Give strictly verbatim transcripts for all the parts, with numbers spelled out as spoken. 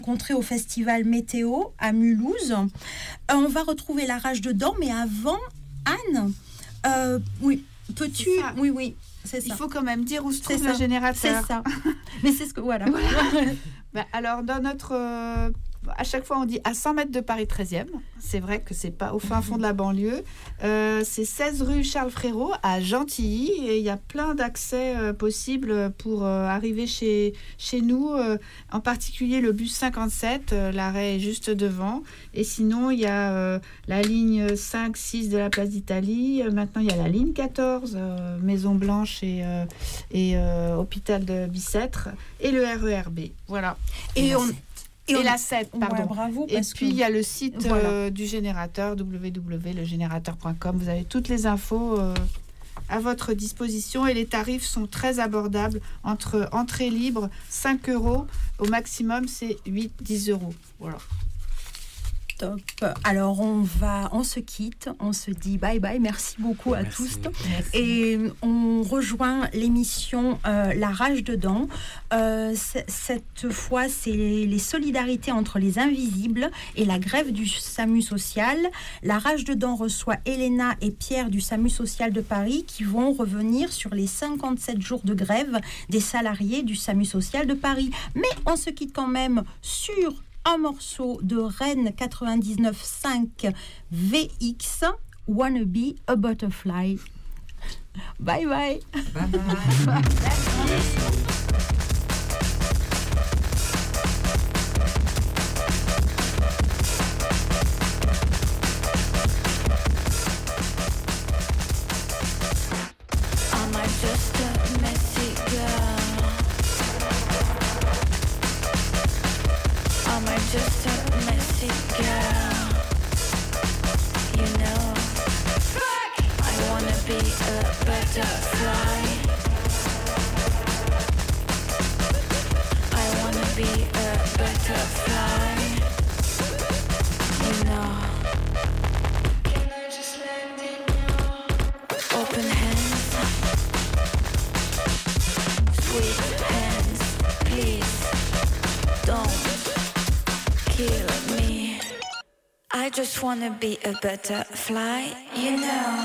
rencontré au festival Météo à Mulhouse. Euh, on va retrouver La Rage dedans, mais avant, Anne, euh, oui, peux-tu... Oui, oui, c'est ça. Il faut quand même dire où se trouve c'est le ça. générateur. C'est ça. Mais c'est ce que... Voilà. voilà. Ben, alors, dans notre... Euh, à chaque fois, on dit à cent mètres de Paris treizième. C'est vrai que c'est pas au fin fond de la banlieue. Euh, c'est seize rue Charles Frérot à Gentilly. Et il y a plein d'accès euh, possibles pour euh, arriver chez, chez nous. Euh, en particulier le bus cinquante-sept. Euh, l'arrêt est juste devant. Et sinon, il y a euh, la ligne cinq six de la place d'Italie. Euh, maintenant, il y a la ligne quatorze, euh, Maison Blanche et, euh, et euh, Hôpital de Bicêtre. Et le R E R B. Voilà. Et, et on... Et, et la sept, pardon. Ouais, bravo. Et puis, il que... y a le site voilà. euh, du générateur, w w w point le générateur point com. Vous avez toutes les infos euh, à votre disposition et les tarifs sont très abordables. Entre entrée libre, cinq euros. Au maximum, c'est huit à dix euros. Voilà. Top. Alors, on va, on se quitte, on se dit bye bye. Merci beaucoup à Merci. tous. Merci. Et on rejoint l'émission euh, La Rage dedans. Euh, c- cette fois, c'est les solidarités entre les invisibles et la grève du SAMU social. La Rage dedans reçoit Elena et Pierre du SAMU social de Paris qui vont revenir sur les cinquante-sept jours de grève des salariés du SAMU social de Paris. Mais on se quitte quand même sur un morceau de Rennes quatre-vingt-dix-neuf cinq V X, Wanna Be a Butterfly. Bye bye. Bye bye. Am I just a messy girl? Am I just a messy girl? You know, I wanna be a butterfly. I wanna be a butterfly. You know, can I just land in your open hands? Sweet hands, please don't kill me. I just wanna be a butterfly, you know.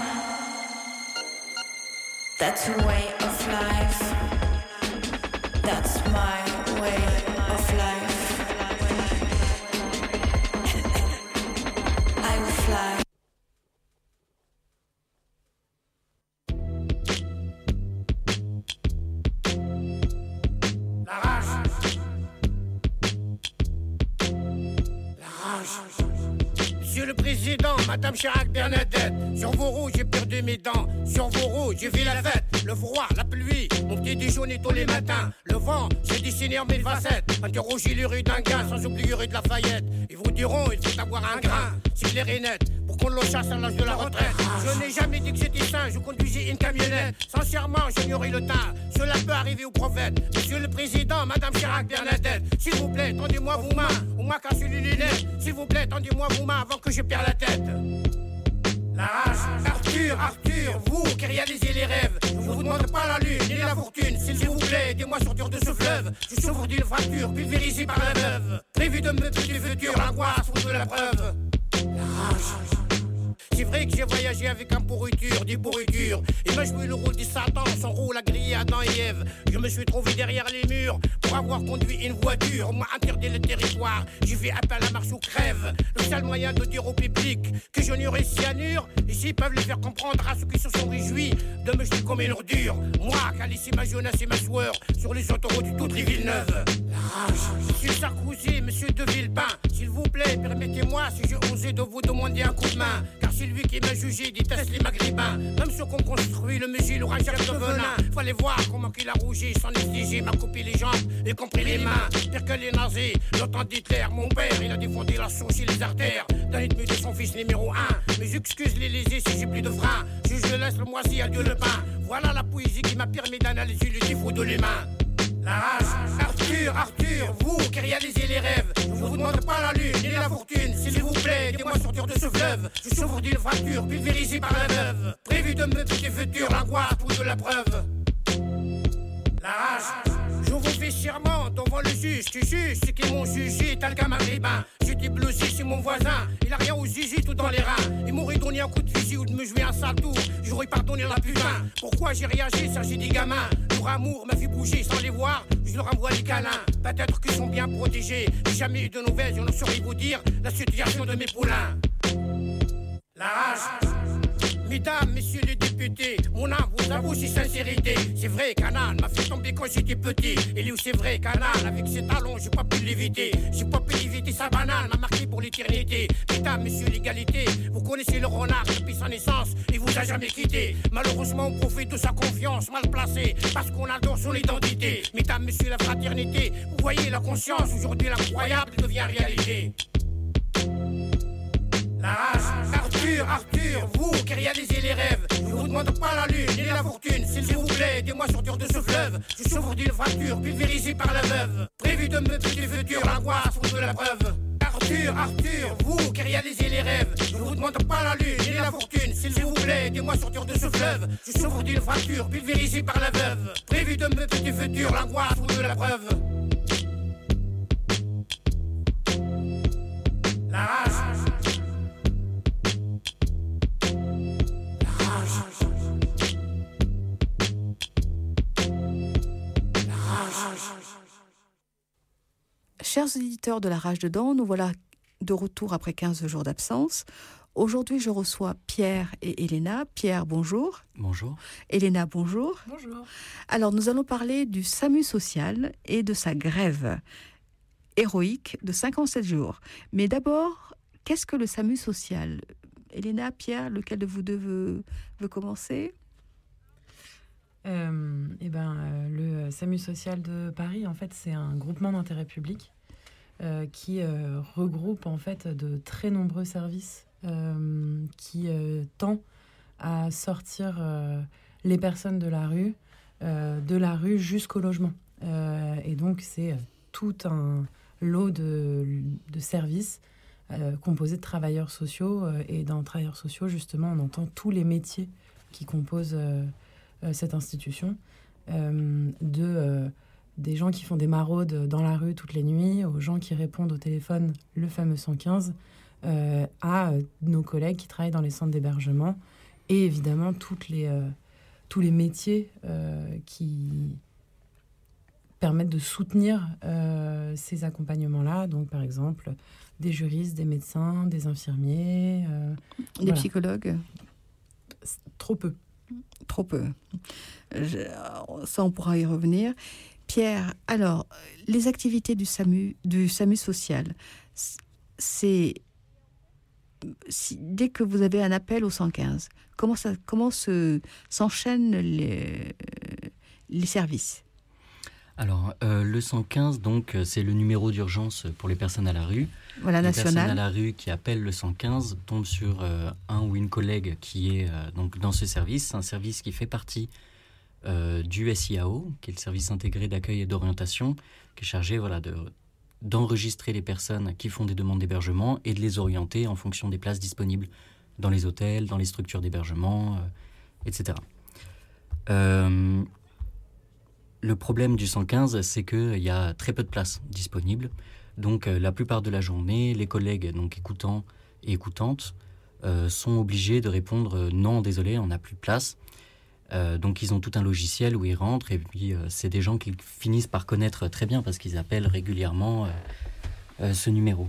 That's a way of life. That's my way of life. I will fly. La rage. La rage. Monsieur le Président, Madame Chirac Bernadette, sur vos roues j'ai perdu mes dents, sur vos roues j'ai vu la fête, le froid, la pluie, mon petit déjeuner tous les matins, le vent, j'ai dessiné en mille facettes, interrogez les rues d'un gain, sans oublier rue de Lafayette, ils vous diront il faut avoir un grain, si l'air est net, pour qu'on le chasse à l'âge de la retraite, je n'ai jamais dit que j'étais sain, je conduisais une camionnette, sincèrement j'ignorais le teint, cela peut arriver au prophète, Monsieur le Président, Madame Chirac Bernadette, s'il vous plaît, tendez-moi vos mains, on m'a cassé les lunettes, s'il vous plaît, tendez-moi vos mains avant que je perde la tête. La rage, Arthur, Arthur, vous qui réalisez les rêves, je vous demande pas la lune ni la fortune, s'il vous plaît, aidez-moi sortir de ce fleuve, je souffre d'une fracture pulvérisée par la veuve, prévu de me tuer du futur, l'angoisse ou de la preuve. La rage. C'est vrai que j'ai voyagé avec un pourriture, des pourritures. Il m'a joué le rôle du Satan, son rôle a grillé Adam et Ève. Je me suis trouvé derrière les murs pour avoir conduit une voiture. On m'a interdit le territoire, j'ai fait appel à marche ou crève. Le seul moyen de dire au public que je n'aurai cyanure, ici peuvent le faire comprendre à ceux qui se sont réjouis de me jeter comme une ordure. Moi qui a laissé ma jeunesse et ma sueur sur les autoroutes du tout Villeneuve. La rage. Monsieur Sarkozy, monsieur de Villepin, s'il vous plaît, permettez-moi si je osais de vous demander un coup de main. Car c'est lui qui m'a jugé, déteste les maghrébins. Même ceux qu'on construit, le musée, l'aura jamais de venin. Fallait voir comment qu'il a rougi, sans négliger, m'a coupé les jambes, y compris les mains. Pire que les nazis, l'OTAN d'Hitler, mon père, il a défendu la sauce et les artères. Dans l'ennemi de son fils numéro un. Mais j'excuse les lésés si j'ai plus de frein. Je, je laisse le moisi à Dieu le pain. Voilà la poésie qui m'a permis d'analyser le défaut de l'humain. La rage, Arthur, Arthur, vous qui réalisez les rêves, je vous demande pas la lune ni la fortune, s'il vous plaît, aidez-moi sortir de ce fleuve. Je souffre d'une fracture pulvérisée par la veuve, prévu de me tuer du futur, l'angoisse ou de la preuve. La rage, je vous fais serment devant le juge. Tu juges ceux qui m'ont jugé, t'as le gamin maghrébin. J'étais bloqué chez mon voisin, il a rien aux zizi tout dans les reins. Il m'aurait donné un coup de fusil ou de me jouer un sale tour. J'aurais pardonné la putain. Pourquoi j'ai réagi, ça j'ai des gamins. Leur amour m'a fait bouger sans les voir, je leur envoie les câlins. Peut-être qu'ils sont bien protégés. J'ai jamais eu de nouvelles, je ne saurais vous dire la situation de mes poulains. La rage. Mesdames, messieurs les députés, mon âme vous avoue c'est sincérité. C'est vrai, Canal m'a fait tomber quand j'étais petit. Et lui, c'est vrai, Canal, avec ses talons, j'ai pas pu l'éviter. J'ai pas pu l'éviter, sa banane m'a marqué pour l'éternité. Mesdames, messieurs l'égalité, vous connaissez le renard depuis sa naissance, il vous a jamais quitté. Malheureusement, on profite de sa confiance mal placée, parce qu'on adore son identité. Mesdames, messieurs la fraternité, vous voyez la conscience, aujourd'hui l'incroyable devient réalité. La rage. Arthur, Arthur, vous qui réalisez les rêves, je vous demande pas la lune ni la fortune, s'il vous plaît, aidez-moi sortir de ce fleuve. Je souffre d'une fracture pulvérisée par la veuve, prévu de me tuer du futur, l'angoisse ou de la preuve. Arthur, Arthur, vous qui réalisez les rêves, je vous demande pas la lune ni la fortune, s'il vous plaît, aidez-moi sortir de ce fleuve. Je souffre d'une fracture pulvérisée par la veuve, prévu de me tuer du futur, l'angoisse ou de la preuve. La rage. Chers auditeurs de La Rage dedans, nous voilà de retour après quinze jours d'absence. Aujourd'hui, je reçois Pierre et Elena. Pierre, bonjour. Bonjour. Elena, bonjour. Bonjour. Alors, nous allons parler du SAMU social et de sa grève héroïque de cinquante-sept jours. Mais d'abord, qu'est-ce que le SAMU social ? Elena, Pierre, lequel de vous deux veut, veut commencer ? Euh, eh ben, euh, le SAMU social de Paris, en fait, c'est un groupement d'intérêt public euh, qui euh, regroupe en fait de très nombreux services euh, qui euh, tend à sortir euh, les personnes de la rue, euh, de la rue jusqu'au logement. Euh, et donc, c'est tout un lot de, de services euh, composés de travailleurs sociaux. Euh, et dans travailleurs sociaux, justement, on entend tous les métiers qui composent euh, Euh, cette institution, euh, de, euh, des gens qui font des maraudes dans la rue toutes les nuits, aux gens qui répondent au téléphone, le fameux cent quinze, euh, à euh, nos collègues qui travaillent dans les centres d'hébergement, et évidemment toutes les, euh, tous les métiers euh, qui permettent de soutenir euh, ces accompagnements-là. Donc, par exemple, des juristes, des médecins, des infirmiers. Euh, des voilà. psychologues ? Trop peu. Trop peu. Je, ça, on pourra y revenir. Pierre, alors, les activités du SAMU, du SAMU social, c'est... Si, dès que vous avez un appel au cent quinze, comment, ça, comment se, s'enchaînent les, les services ? Alors, euh, le cent quinze, donc, c'est le numéro d'urgence pour les personnes à la rue. Voilà, les national. personnes à la rue qui appellent le cent quinze tombent sur euh, un ou une collègue qui est euh, donc dans ce service. C'est un service qui fait partie euh, du S I A O, qui est le service intégré d'accueil et d'orientation, qui est chargé voilà, de, d'enregistrer les personnes qui font des demandes d'hébergement et de les orienter en fonction des places disponibles dans les hôtels, dans les structures d'hébergement, euh, et cetera. Euh, le problème du cent quinze, c'est qu'il y a très peu de places disponibles. Donc, euh, la plupart de la journée, les collègues donc, écoutants et écoutantes euh, sont obligés de répondre euh, « Non, désolé, on n'a plus de place euh, ». Donc, ils ont tout un logiciel où ils rentrent et puis euh, c'est des gens qu'ils finissent par connaître très bien parce qu'ils appellent régulièrement euh, euh, ce numéro.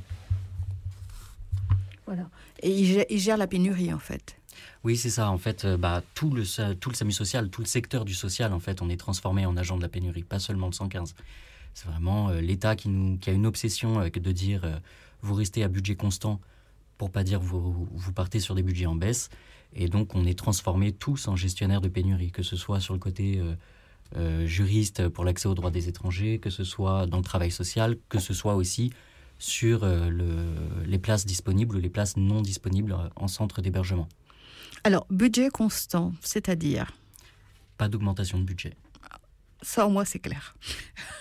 Voilà. Et ils gèrent, ils gèrent la pénurie, en fait. Oui, c'est ça. En fait, euh, bah, tout, le, tout le SAMU social, tout le secteur du social, en fait, on est transformé en agent de la pénurie, pas seulement le cent quinze. C'est vraiment euh, l'État qui, nous, qui a une obsession euh, de dire euh, vous restez à budget constant pour pas dire vous, vous partez sur des budgets en baisse. Et donc, on est transformés tous en gestionnaires de pénurie, que ce soit sur le côté euh, euh, juriste pour l'accès aux droits des étrangers, que ce soit dans le travail social, que ce soit aussi sur euh, le, les places disponibles ou les places non disponibles en centre d'hébergement. Alors, budget constant, c'est-à-dire ? Pas d'augmentation de budget. Ça, au moins, c'est clair. Elena ?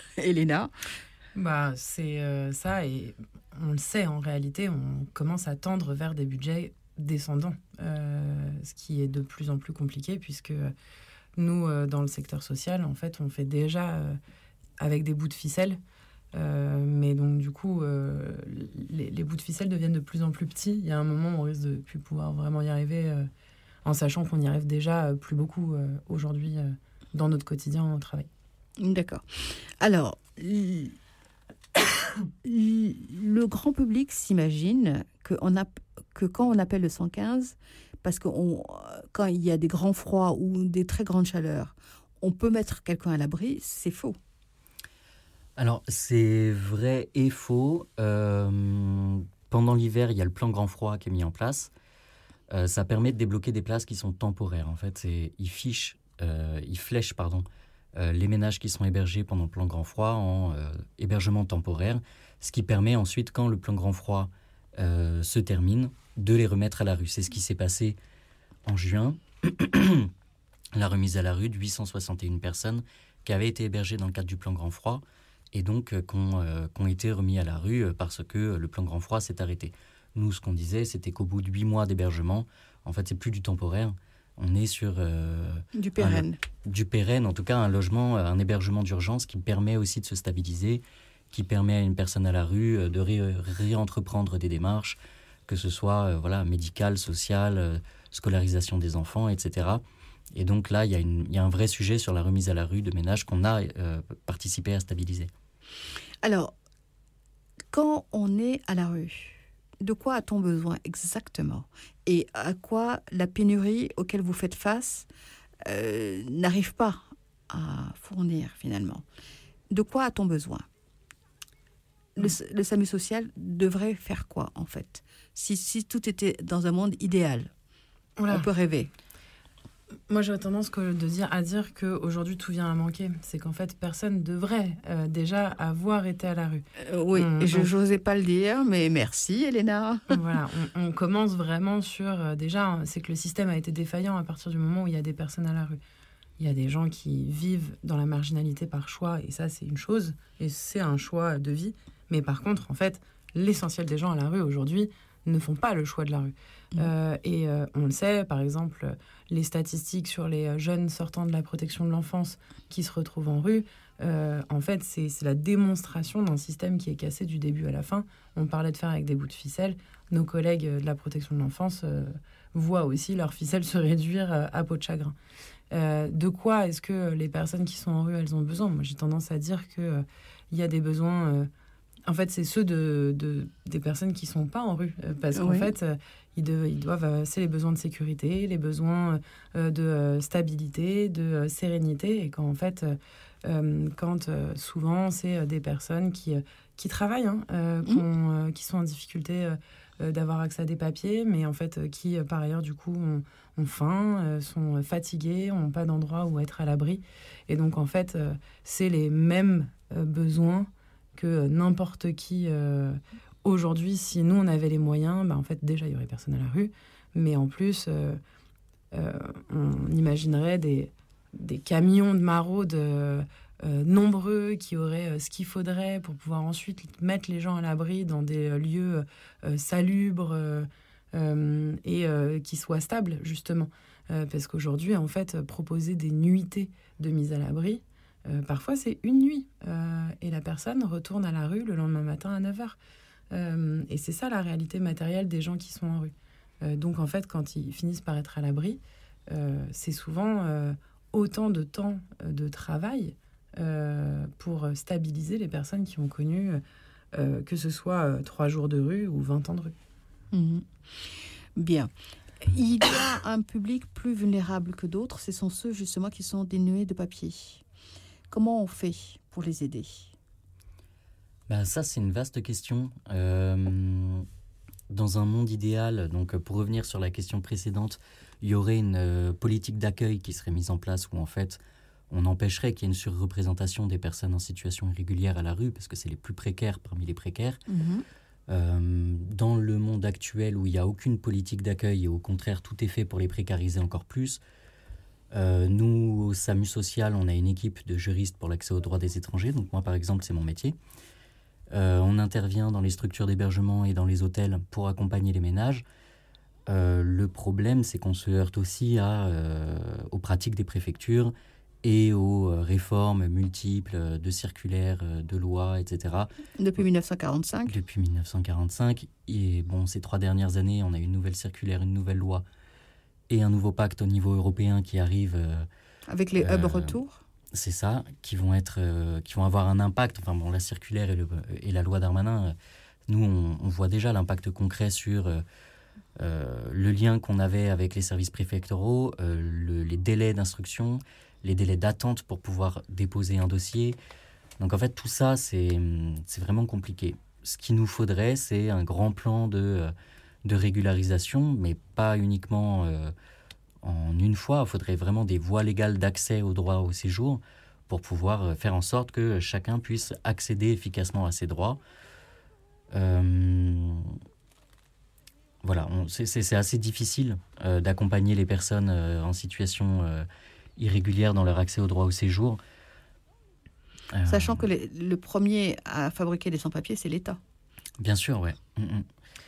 Bah, c'est euh, ça, et on le sait, en réalité, on commence à tendre vers des budgets descendants, euh, ce qui est de plus en plus compliqué, puisque nous, euh, dans le secteur social, en fait, on fait déjà euh, avec des bouts de ficelle. Euh, mais donc, du coup, euh, les, les bouts de ficelle deviennent de plus en plus petits. Il y a un moment où on risque de ne plus pouvoir vraiment y arriver, euh, en sachant qu'on y arrive déjà plus beaucoup euh, aujourd'hui euh, dans notre quotidien au travail. D'accord. Alors, le grand public s'imagine que, on a, que quand on appelle le cent quinze, parce que on, quand il y a des grands froids ou des très grandes chaleurs, on peut mettre quelqu'un à l'abri, c'est faux. Alors, c'est vrai et faux. Euh, pendant l'hiver, il y a le plan grand froid qui est mis en place. Euh, ça permet de débloquer des places qui sont temporaires. En fait, c'est, ils fichent, euh, ils flèchent, pardon, euh, les ménages qui sont hébergés pendant le plan grand froid en euh, hébergement temporaire, ce qui permet ensuite, quand le plan grand froid euh, se termine, de les remettre à la rue. C'est ce qui s'est passé en juin. La remise à la rue de huit cent soixante et une personnes qui avaient été hébergées dans le cadre du plan grand froid et donc euh, qui ont, euh, qui ont été remis à la rue euh, parce que le plan grand froid s'est arrêté. Nous, ce qu'on disait, c'était qu'au bout de huit mois d'hébergement, en fait, c'est plus du temporaire. On est sur... Euh, du pérenne. Un, du pérenne, en tout cas, un logement, un hébergement d'urgence qui permet aussi de se stabiliser, qui permet à une personne à la rue euh, de ré, réentreprendre des démarches, que ce soit euh, voilà, médicale, sociale, euh, scolarisation des enfants, et cetera. Et donc là, il y a une, il y a un vrai sujet sur la remise à la rue de ménages qu'on a euh, participé à stabiliser. Alors, quand on est à la rue, de quoi a-t-on besoin exactement ? Et à quoi la pénurie auquel vous faites face euh, n'arrive pas à fournir finalement ? De quoi a-t-on besoin ? Le, le SAMU social devrait faire quoi en fait ? Si, si tout était dans un monde idéal, Oula. On peut rêver. Moi, j'aurais tendance que de dire, à dire qu'aujourd'hui, tout vient à manquer. C'est qu'en fait, personne devrait euh, déjà avoir été à la rue. Euh, oui, on, je on... n'osais pas le dire, mais merci, Elena. Voilà, on, on commence vraiment sur... Euh, déjà, c'est que le système a été défaillant à partir du moment où il y a des personnes à la rue. Il y a des gens qui vivent dans la marginalité par choix, et ça, c'est une chose, et c'est un choix de vie. Mais par contre, en fait, l'essentiel des gens à la rue aujourd'hui ne font pas le choix de la rue. Mmh. Euh, et euh, on le sait, par exemple, les statistiques sur les jeunes sortant de la protection de l'enfance qui se retrouvent en rue, euh, en fait, c'est, c'est la démonstration d'un système qui est cassé du début à la fin. On parlait de faire avec des bouts de ficelle. Nos collègues de la protection de l'enfance euh, voient aussi leur ficelle se réduire euh, à peau de chagrin. Euh, de quoi est-ce que les personnes qui sont en rue, elles ont besoin ? Moi, j'ai tendance à dire qu'il euh, y a des besoins... Euh, En fait, c'est ceux de, de, des personnes qui ne sont pas en rue. Parce qu'en oui. fait, euh, ils, de, ils doivent... C'est les besoins de sécurité, les besoins euh, de euh, stabilité, de euh, sérénité. Et quand, en fait, euh, quand euh, souvent, c'est euh, des personnes qui, euh, qui travaillent, hein, euh, mmh. euh, qui sont en difficulté euh, d'avoir accès à des papiers, mais en fait, euh, qui, euh, par ailleurs, du coup, ont, ont faim, euh, sont fatigués, n'ont pas d'endroit où être à l'abri. Et donc, en fait, euh, c'est les mêmes euh, besoins que n'importe qui euh, aujourd'hui. Si nous on avait les moyens, bah, en fait déjà il y aurait personne à la rue, mais en plus euh, euh, on imaginerait des, des camions de maraude euh, euh, nombreux qui auraient euh, ce qu'il faudrait pour pouvoir ensuite mettre les gens à l'abri dans des euh, lieux euh, salubres euh, euh, et euh, qui soient stables justement, euh, parce qu'aujourd'hui en fait proposer des nuitées de mise à l'abri, Euh, parfois, c'est une nuit euh, et la personne retourne à la rue le lendemain matin à neuf heures. Euh, et c'est ça la réalité matérielle des gens qui sont en rue. Euh, donc, en fait, quand ils finissent par être à l'abri, euh, c'est souvent euh, autant de temps euh, de travail euh, pour stabiliser les personnes qui ont connu, euh, que ce soit euh, trois jours de rue ou vingt ans de rue. Mmh. Bien. Il y a un public plus vulnérable que d'autres. Ce sont ceux, justement, qui sont dénués de papier. Comment on fait pour les aider ? Ben ça, c'est une vaste question. Euh, dans un monde idéal, donc pour revenir sur la question précédente, il y aurait une euh, politique d'accueil qui serait mise en place où en fait, on empêcherait qu'il y ait une surreprésentation des personnes en situation irrégulière à la rue, parce que c'est les plus précaires parmi les précaires. Mmh. Euh, dans le monde actuel où il n'y a aucune politique d'accueil et au contraire, tout est fait pour les précariser encore plus, Euh, nous, au SAMU social, on a une équipe de juristes pour l'accès aux droits des étrangers. Donc moi, par exemple, c'est mon métier. Euh, on intervient dans les structures d'hébergement et dans les hôtels pour accompagner les ménages. Euh, le problème, c'est qu'on se heurte aussi à, euh, aux pratiques des préfectures et aux euh, réformes multiples de circulaires, euh, de lois, et cetera. Depuis mille neuf cent quarante-cinq. Depuis mille neuf cent quarante-cinq. Et bon, ces trois dernières années, on a une nouvelle circulaire, une nouvelle loi et un nouveau pacte au niveau européen qui arrive. Euh, Avec les euh, hubs retour. C'est ça, qui vont, être, euh, qui vont avoir un impact. Enfin bon, la circulaire et, le, et la loi Darmanin, euh, nous, on, on voit déjà l'impact concret sur euh, euh, le lien qu'on avait avec les services préfectoraux, euh, le, les délais d'instruction, les délais d'attente pour pouvoir déposer un dossier. Donc en fait, tout ça, c'est, c'est vraiment compliqué. Ce qu'il nous faudrait, c'est un grand plan de, de régularisation, mais pas uniquement euh, en une fois. Il faudrait vraiment des voies légales d'accès au droit au séjour pour pouvoir faire en sorte que chacun puisse accéder efficacement à ses droits. Euh, voilà, on, c'est, c'est, c'est assez difficile euh, d'accompagner les personnes euh, en situation euh, irrégulière dans leur accès au droit au séjour. Euh, Sachant que les, le premier à fabriquer les sans-papiers, c'est l'État. Bien sûr, ouais. Mm-mm.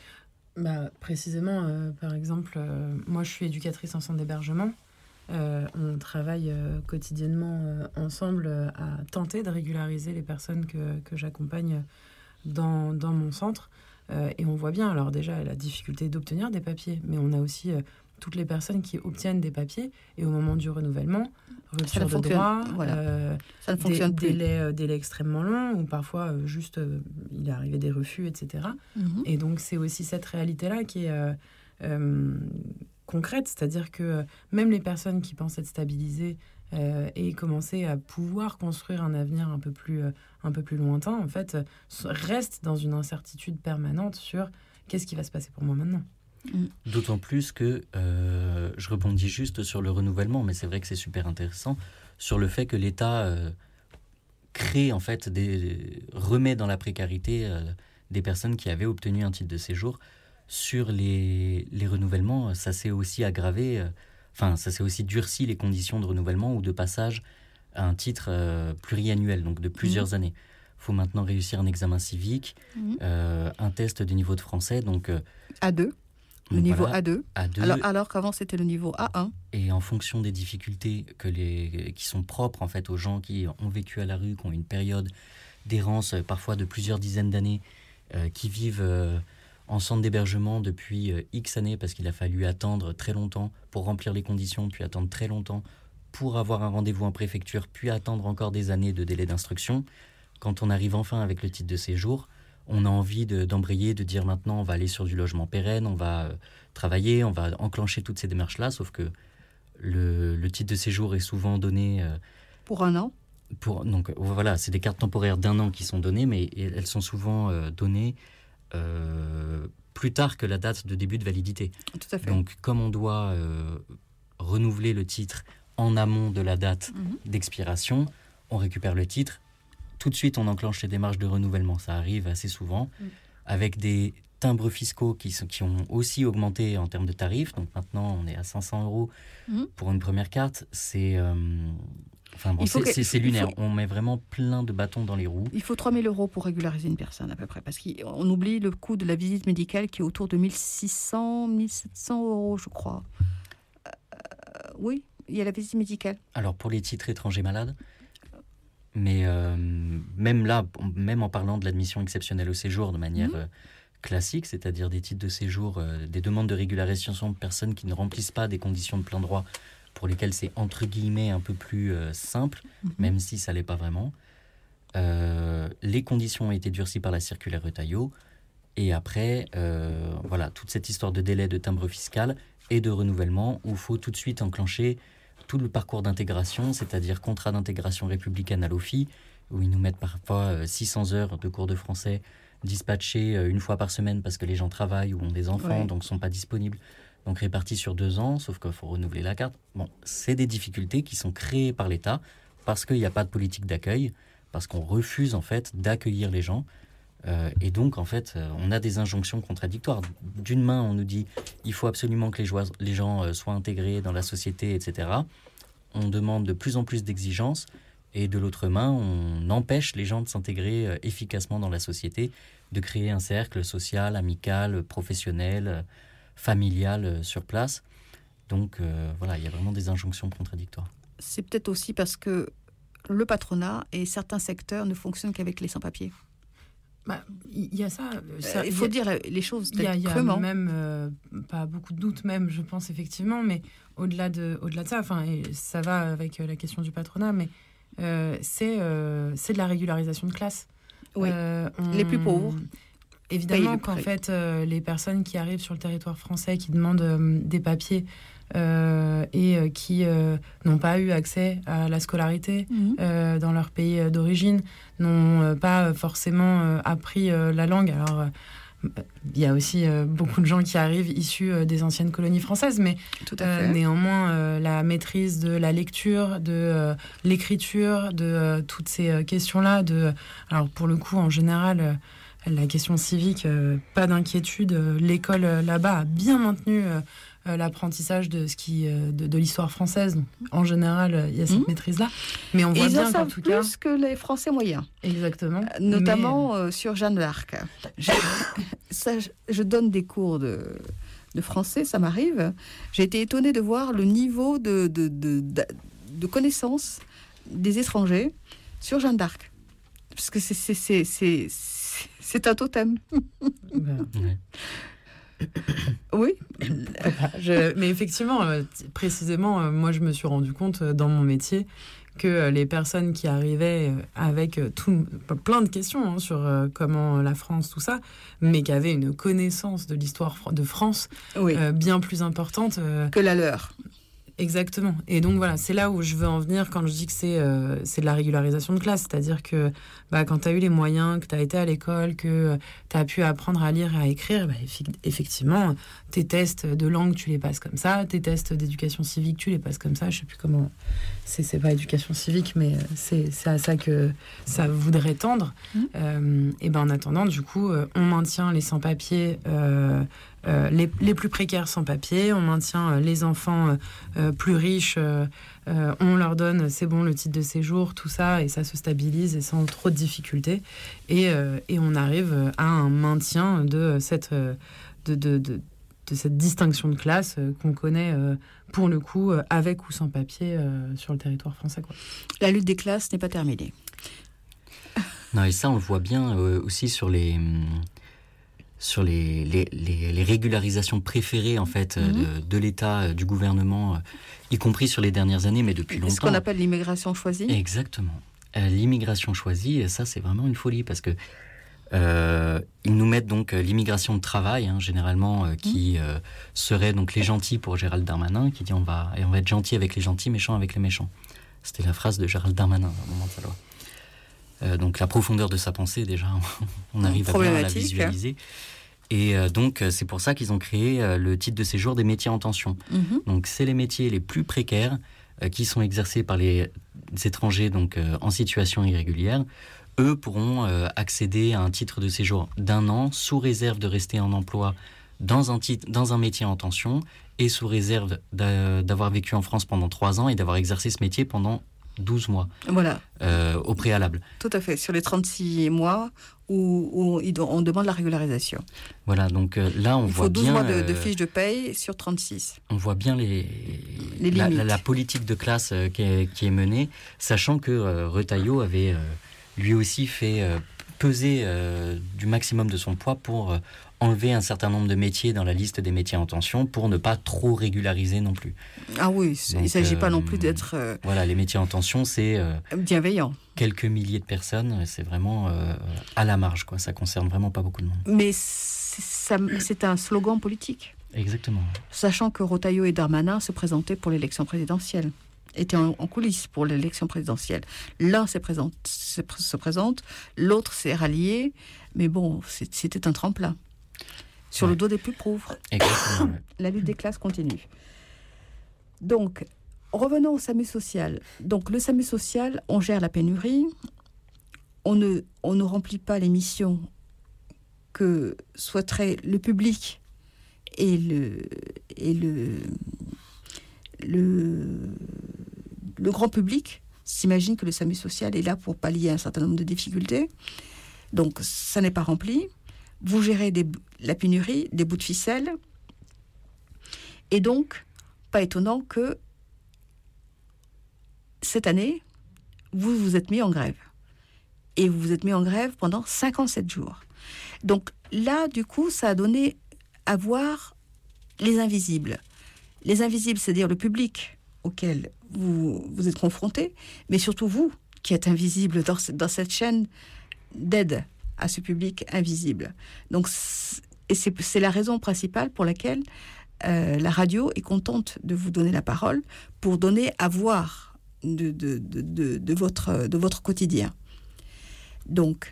Bah, précisément, euh, par exemple, euh, moi je suis éducatrice en centre d'hébergement. Euh, on travaille euh, quotidiennement euh, ensemble euh, à tenter de régulariser les personnes que, que j'accompagne dans, dans mon centre. Euh, et on voit bien, alors déjà, la difficulté d'obtenir des papiers, mais on a aussi euh, toutes les personnes qui obtiennent des papiers et au moment du renouvellement, rupture de droit, voilà. euh, ça ne des, fonctionne plus. Délai, euh, délai extrêmement long, ou parfois euh, juste euh, il est arrivé des refus, et cetera. Mm-hmm. Et donc c'est aussi cette réalité-là qui est euh, euh, concrète, c'est-à-dire que euh, même les personnes qui pensent être stabilisées euh, et commencer à pouvoir construire un avenir un peu plus, euh, un peu plus lointain, en fait, euh, restent dans une incertitude permanente sur qu'est-ce qui va se passer pour moi maintenant. D'autant plus que, euh, je rebondis juste sur le renouvellement, mais c'est vrai que c'est super intéressant, sur le fait que l'État euh, crée, en fait, des, remet dans la précarité euh, des personnes qui avaient obtenu un titre de séjour. Sur les, les renouvellements, ça s'est aussi aggravé, euh, enfin, ça s'est aussi durci les conditions de renouvellement ou de passage à un titre euh, pluriannuel, donc de plusieurs mmh. années. Il faut maintenant réussir un examen civique, mmh. euh, un test de niveau de français, donc... Euh, A deux. Le niveau voilà, A deux, A deux. Alors, alors qu'avant c'était le niveau A un. Et en fonction des difficultés que les, qui sont propres en fait aux gens qui ont vécu à la rue, qui ont une période d'errance parfois de plusieurs dizaines d'années, euh, qui vivent euh, en centre d'hébergement depuis euh, X années parce qu'il a fallu attendre très longtemps pour remplir les conditions, puis attendre très longtemps pour avoir un rendez-vous en préfecture, puis attendre encore des années de délai d'instruction. Quand on arrive enfin avec le titre de séjour, on a envie de, d'embrayer, de dire maintenant on va aller sur du logement pérenne, on va euh, travailler, on va enclencher toutes ces démarches-là, sauf que le, le titre de séjour est souvent donné... Euh, pour un an pour, Donc voilà, c'est des cartes temporaires d'un an qui sont données, mais elles sont souvent euh, données euh, plus tard que la date de début de validité. Tout à fait. Donc comme on doit euh, renouveler le titre en amont de la date mm-hmm. d'expiration, on récupère le titre. Tout de suite, on enclenche les démarches de renouvellement. Ça arrive assez souvent, mmh. avec des timbres fiscaux qui, sont, qui ont aussi augmenté en termes de tarifs. Donc maintenant, on est à cinq cents euros mmh. pour une première carte. C'est, euh, enfin bon, c'est, que, c'est, c'est lunaire. Faut, on met vraiment plein de bâtons dans les roues. Il faut trois mille euros pour régulariser une personne à peu près. Parce qu'on oublie le coût de la visite médicale qui est autour de mille six cents, mille sept cents euros, je crois. Euh, oui, il y a la visite médicale. Alors pour les titres étrangers malades, mais euh, même là, même en parlant de l'admission exceptionnelle au séjour de manière mmh. euh, classique, c'est-à-dire des titres de séjour, euh, des demandes de régularisation de personnes qui ne remplissent pas des conditions de plein droit pour lesquelles c'est entre guillemets un peu plus euh, simple, mmh. même si ça ne l'est pas vraiment. Euh, les conditions ont été durcies par la circulaire Retailleau et après, euh, voilà, toute cette histoire de délai de timbre fiscal et de renouvellement où il faut tout de suite enclencher tout le parcours d'intégration, c'est-à-dire contrat d'intégration républicaine à l'O F I, où ils nous mettent parfois six cents heures de cours de français dispatchés une fois par semaine parce que les gens travaillent ou ont des enfants, ouais. donc ne sont pas disponibles. Donc répartis sur deux ans, sauf qu'il faut renouveler la carte. Bon, c'est des difficultés qui sont créées par l'État parce qu'il n'y a pas de politique d'accueil, parce qu'on refuse en fait d'accueillir les gens. Euh, et donc, en fait, euh, on a des injonctions contradictoires. D'une main, on nous dit il faut absolument que les, joies, les gens euh, soient intégrés dans la société, et cetera. On demande de plus en plus d'exigences. Et de l'autre main, on empêche les gens de s'intégrer euh, efficacement dans la société, de créer un cercle social, amical, professionnel, euh, familial euh, sur place. Donc, euh, voilà, il y a vraiment des injonctions contradictoires. c'est peut-être aussi parce que le patronat et certains secteurs ne fonctionnent qu'avec les sans-papiers. Bah, il y a ça. ça Euh, il faut dire la- les choses Il y a, il y a crûment. même euh, pas beaucoup de doutes, même, je pense, effectivement, mais au-delà de, au-delà de ça, enfin, et ça va avec euh, la question du patronat, mais euh, c'est, euh, c'est de la régularisation de classe. Oui. Euh, on- Les plus pauvres payent Évidemment le qu'en prix. fait, euh, les personnes qui arrivent sur le territoire français, qui demandent euh, des papiers euh, et euh, qui euh, n'ont pas eu accès à la scolarité Mhm. euh, dans leur pays euh, d'origine, n'ont euh, pas forcément euh, appris euh, la langue. Alors, euh, il y a aussi euh, beaucoup de gens qui arrivent issus euh, des anciennes colonies françaises, mais Tout à euh, fait. néanmoins, euh, la maîtrise de la lecture, de euh, l'écriture, de euh, toutes ces euh, questions-là, de, alors pour le coup, en général, euh, la question civique, euh, pas d'inquiétude. Euh, L'école euh, là-bas a bien maintenu euh, euh, l'apprentissage de ce qui, euh, de, de l'histoire française. Donc, en général, euh, il y a cette Mhm. maîtrise-là. Mais on Et voit ils en bien qu'en savent tout plus cas, que les Français moyens, exactement, notamment euh, sur Jeanne d'Arc. Je, ça, je, je donne des cours de, de français, ça m'arrive. J'ai été étonnée de voir le niveau de, de, de, de, de connaissance des étrangers sur Jeanne d'Arc. Parce que c'est, c'est, c'est, c'est, c'est un totem. Mais, ben, Ouais. Oui. Je- mais effectivement, euh, t- précisément, euh, moi, je me suis rendu compte euh, dans mon métier que euh, les personnes qui arrivaient euh, avec euh, tout, plein de questions hein, sur euh, comment la France, tout ça, mais qui avaient une connaissance de l'histoire fr- de France Oui. euh, bien plus importante. euh, Que la leur. Exactement. Et donc voilà, c'est là où je veux en venir quand je dis que c'est euh, c'est de la régularisation de classe. C'est-à-dire que bah, quand tu as eu les moyens, que tu as été à l'école, que tu as pu apprendre à lire et à écrire, bah, effi- effectivement, tes tests de langue, tu les passes comme ça. Tes tests d'éducation civique, tu les passes comme ça. Je sais plus comment... C'est, c'est pas éducation civique, mais euh, c'est, c'est à ça que ça voudrait tendre. Mmh. Euh, et ben en attendant, du coup, euh, on maintient les sans-papiers... Euh, euh, les, les plus précaires sans papier, on maintient euh, les enfants euh, euh, plus riches, euh, euh, on leur donne, c'est bon, le titre de séjour, tout ça, et ça se stabilise et sans trop de difficultés. Et, euh, et on arrive à un maintien de cette, euh, de, de, de, de cette distinction de classe euh, qu'on connaît euh, pour le coup, euh, avec ou sans papier euh, sur le territoire français, quoi. La lutte des classes n'est pas terminée. Non, et ça, on le voit bien euh, aussi sur les, hum, sur les, les, les, les régularisations préférées en fait, euh, de, de l'État, euh, du gouvernement, euh, y compris sur les dernières années, mais depuis longtemps. Ce qu'on appelle l'immigration choisie. Exactement. Euh, l'immigration choisie, ça, c'est vraiment une folie parce que euh, ils nous mettent donc euh, l'immigration de travail, hein, généralement, euh, qui euh, serait donc les gentils pour Gérald Darmanin, qui dit on va, et on va être gentil avec les gentils, méchants avec les méchants. C'était la phrase de Gérald Darmanin au moment de sa loi. Euh, donc la profondeur de sa pensée, déjà, on arrive à bien la visualiser. Et euh, donc c'est pour ça qu'ils ont créé euh, le titre de séjour des métiers en tension. Mhm. Donc c'est les métiers les plus précaires euh, qui sont exercés par les étrangers donc euh, en situation irrégulière. Eux pourront euh, accéder à un titre de séjour d'un an sous réserve de rester en emploi dans un, titre, dans un métier en tension et sous réserve d'a, d'avoir vécu en France pendant trois ans et d'avoir exercé ce métier pendant douze mois Voilà, euh, au préalable. tout à fait. Sur les trente-six mois où, où il- on demande la régularisation. Voilà, donc euh, là on Il voit faut douze bien, mois de, euh, de fiches de paye sur trente-six. on voit bien les, Les la, limites. la, la politique de classe euh, qui, est, qui est menée, sachant que euh, Retailleau avait euh, lui aussi fait euh, peser euh, du maximum de son poids pour euh, enlever un certain nombre de métiers dans la liste des métiers en tension pour ne pas trop régulariser non plus. Ah oui, c'est- il Donc, ne s'agit pas euh, non plus d'être euh, Voilà, les métiers en tension, c'est euh, bienveillant. quelques milliers de personnes, c'est vraiment euh, à la marge, quoi. Ça concerne vraiment pas beaucoup de monde. Mais c'est, ça- c'est un slogan politique. Exactement. Sachant que Retailleau et Darmanin se présentaient pour l'élection présidentielle, étaient en, en coulisses pour l'élection présidentielle. L'un se présente, se, pr- se présente, l'autre s'est rallié, mais bon, c'est- c'était un tremplin. Sur Ouais. le dos des plus pauvres. Exactement. ouais. La lutte des classes continue. Donc, revenons au SAMU social. Donc, le SAMU social, on gère la pénurie, on ne, on ne remplit pas les missions que souhaiterait le public et le, et le, le, le grand public s'imagine que le SAMU social est là pour pallier un certain nombre de difficultés. Donc, ça n'est pas rempli. Vous gérez des, la pénurie, des bouts de ficelle. Et donc, pas étonnant que cette année, vous vous êtes mis en grève. Et vous vous êtes mis en grève pendant cinquante-sept jours. Donc là, du coup, ça a donné à voir les invisibles. Les invisibles, c'est-à-dire le public auquel vous, vous êtes confrontés, mais surtout vous, qui êtes invisible dans, dans cette chaîne d'aide à ce public invisible. Donc, c'est, et c'est, c'est la raison principale pour laquelle euh, la radio est contente de vous donner la parole, pour donner à voir de, de, de, de, de, votre, de votre quotidien. Donc,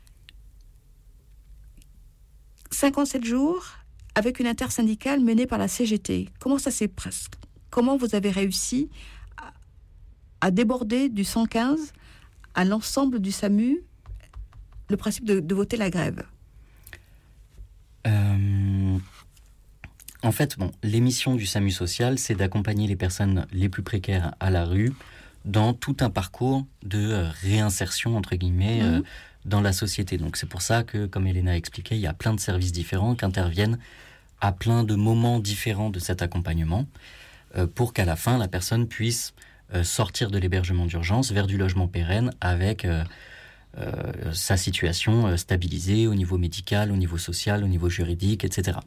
cinquante-sept jours avec une intersyndicale menée par la C G T. Comment ça s'est presque Comment vous avez réussi à, à déborder du cent quinze à l'ensemble du SAMU le principe de, de voter la grève? euh, En fait, bon, l'émission du SAMU social, c'est d'accompagner les personnes les plus précaires à la rue dans tout un parcours de euh, réinsertion, entre guillemets, mmh. euh, dans la société. Donc c'est pour ça que, comme Elena a expliqué, il y a plein de services différents qui interviennent à plein de moments différents de cet accompagnement, euh, pour qu'à la fin, la personne puisse euh, sortir de l'hébergement d'urgence vers du logement pérenne avec euh, euh, sa situation euh, stabilisée au niveau médical, au niveau social, au niveau juridique, et cetera.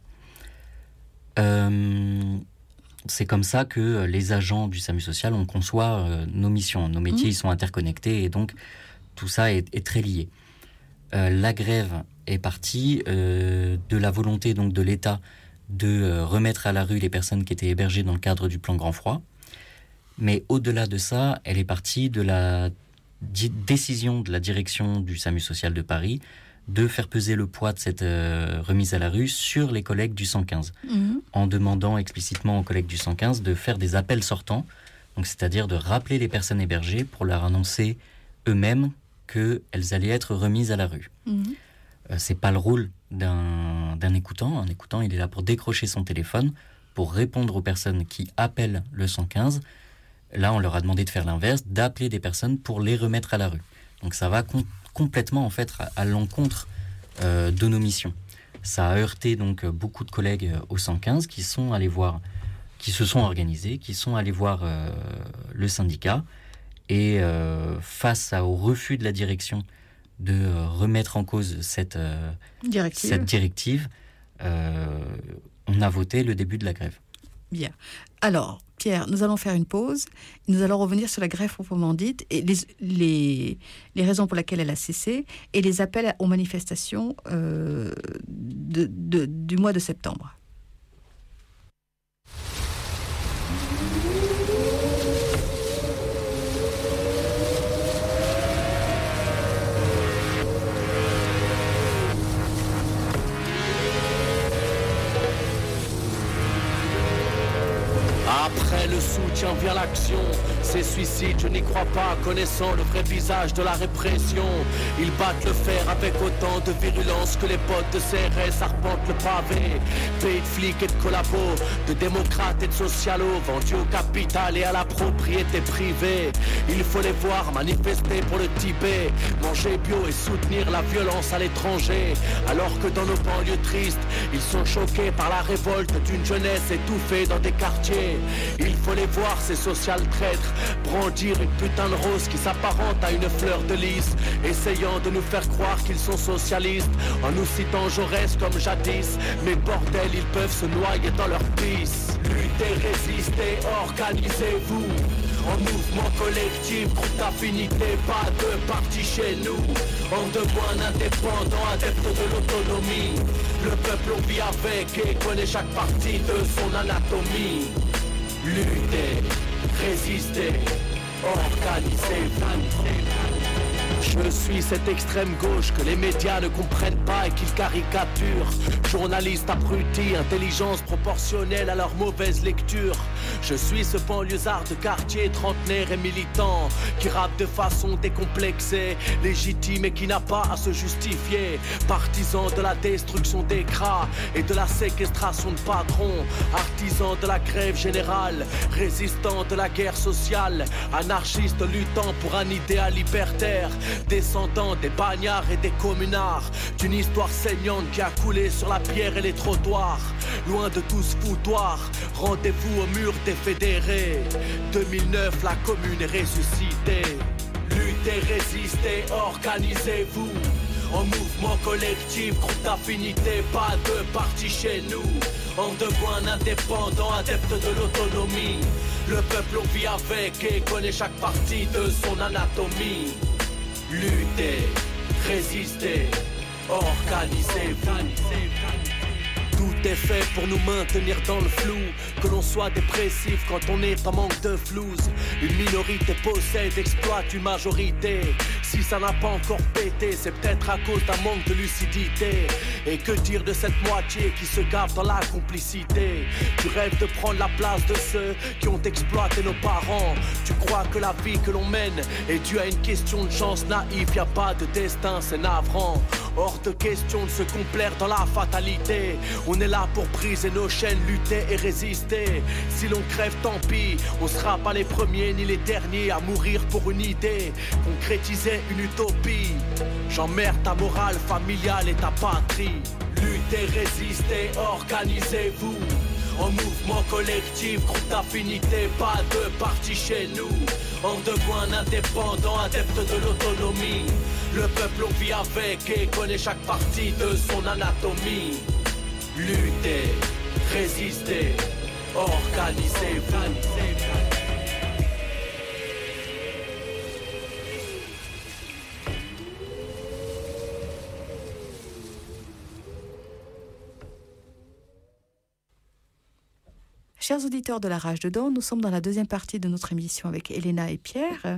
Euh, c'est comme ça que les agents du SAMU social, on conçoit euh, nos missions. Nos métiers, mmh. ils sont interconnectés et donc tout ça est, est très lié. Euh, la grève est partie euh, de la volonté donc de l'État de euh, remettre à la rue les personnes qui étaient hébergées dans le cadre du plan Grand Froid. Mais au-delà de ça, elle est partie de la di- décision de la direction du SAMU social de Paris de faire peser le poids de cette euh, remise à la rue sur les collègues du cent quinze, mmh. en demandant explicitement aux collègues du cent quinze de faire des appels sortants, donc c'est-à-dire de rappeler les personnes hébergées pour leur annoncer eux-mêmes qu'elles allaient être remises à la rue. Mmh. Euh, c'est pas le rôle d'un, d'un écoutant. Un écoutant, il est là pour décrocher son téléphone, pour répondre aux personnes qui appellent le cent quinze. Là, on leur a demandé de faire l'inverse, d'appeler des personnes pour les remettre à la rue. Donc ça va com- complètement en fait à, à l'encontre euh, de nos missions. Ça a heurté donc beaucoup de collègues au cent quinze qui sont allés voir, qui se sont organisés, qui sont allés voir euh, le syndicat. Et euh, face à, au refus de la direction de euh, remettre en cause cette euh, directive, cette directive euh, on a voté le début de la grève. Bien. Alors, Pierre, nous allons faire une pause. Nous allons revenir sur la grève proprement dite et les, les, les raisons pour lesquelles elle a cessé et les appels aux manifestations euh, de, de, du mois de septembre. Après le soutien vient l'action, ces suicides je n'y crois pas, connaissant le vrai visage de la répression. Ils battent le fer avec autant de virulence que les potes de C R S arpentent le pavé. Pays de flics et de collabos, de démocrates et de socialos, vendus au capital et à la propriété privée. Il faut les voir manifester pour le Tibet, manger bio et soutenir la violence à l'étranger. Alors que dans nos banlieues tristes, ils sont choqués par la révolte d'une jeunesse étouffée dans des quartiers. Il faut les voir, ces social traîtres, brandir une putain de rose qui s'apparente à une fleur de lys, essayant de nous faire croire qu'ils sont socialistes, en nous citant Jaurès comme jadis. Mais bordel, ils peuvent se noyer dans leur pisse. Luttez, résistez, organisez-vous en mouvement collectif, groupe d'affinité, pas de parti chez nous. En de moins indépendants, adeptes de l'autonomie. Le peuple on vit avec et connaît chaque partie de son anatomie. Lutter, résister, organiser, je suis cette extrême gauche que les médias ne comprennent pas et qu'ils caricaturent. Journalistes abrutis, intelligence proportionnelle à leur mauvaise lecture. Je suis ce banlieusard de quartier, trentenaire et militant, qui rappe de façon décomplexée, légitime et qui n'a pas à se justifier. Partisan de la destruction des cras et de la séquestration de patrons. Artisan de la grève générale, résistant de la guerre sociale. Anarchiste luttant pour un idéal libertaire. descendant des bagnards et des communards, d'une histoire saignante qui a coulé sur la pierre et les trottoirs. Loin de tout ce foutoir, rendez-vous au mur des fédérés. deux mille neuf, la commune est ressuscitée. Luttez, résistez, organisez-vous. En mouvement collectif, groupe d'affinité, pas de parti chez nous. En devenant un indépendant, adepte de l'autonomie. Le peuple on vit avec et connaît chaque partie de son anatomie. Luttez, résistez, organisez-vous. Tout est fait pour nous maintenir dans le flou. Que l'on soit dépressif quand on est en manque de flouze. Une minorité possède, exploite une majorité. Si ça n'a pas encore pété, c'est peut-être à cause d'un manque de lucidité. Et que dire de cette moitié qui se gave dans la complicité? Tu rêves de prendre la place de ceux qui ont exploité nos parents. Tu crois que la vie que l'on mène est due à une question de chance naïve. Y a pas de destin, c'est navrant. Hors de question de se complaire dans la fatalité. On est là pour briser nos chaînes, lutter et résister. Si l'on crève, tant pis. On sera pas les premiers ni les derniers à mourir pour une idée. Concrétiser une utopie. J'emmerde ta morale familiale et ta patrie. Luttez, résistez, organisez-vous. En mouvement collectif, groupe d'affinité, pas de parti chez nous. En devenant indépendant, adepte de l'autonomie. Le peuple on vit avec et connaît chaque partie de son anatomie. Luttez, résistez, organisez-vous. Chers auditeurs de La Rage Dedans, nous sommes dans la deuxième partie de notre émission avec Elena et Pierre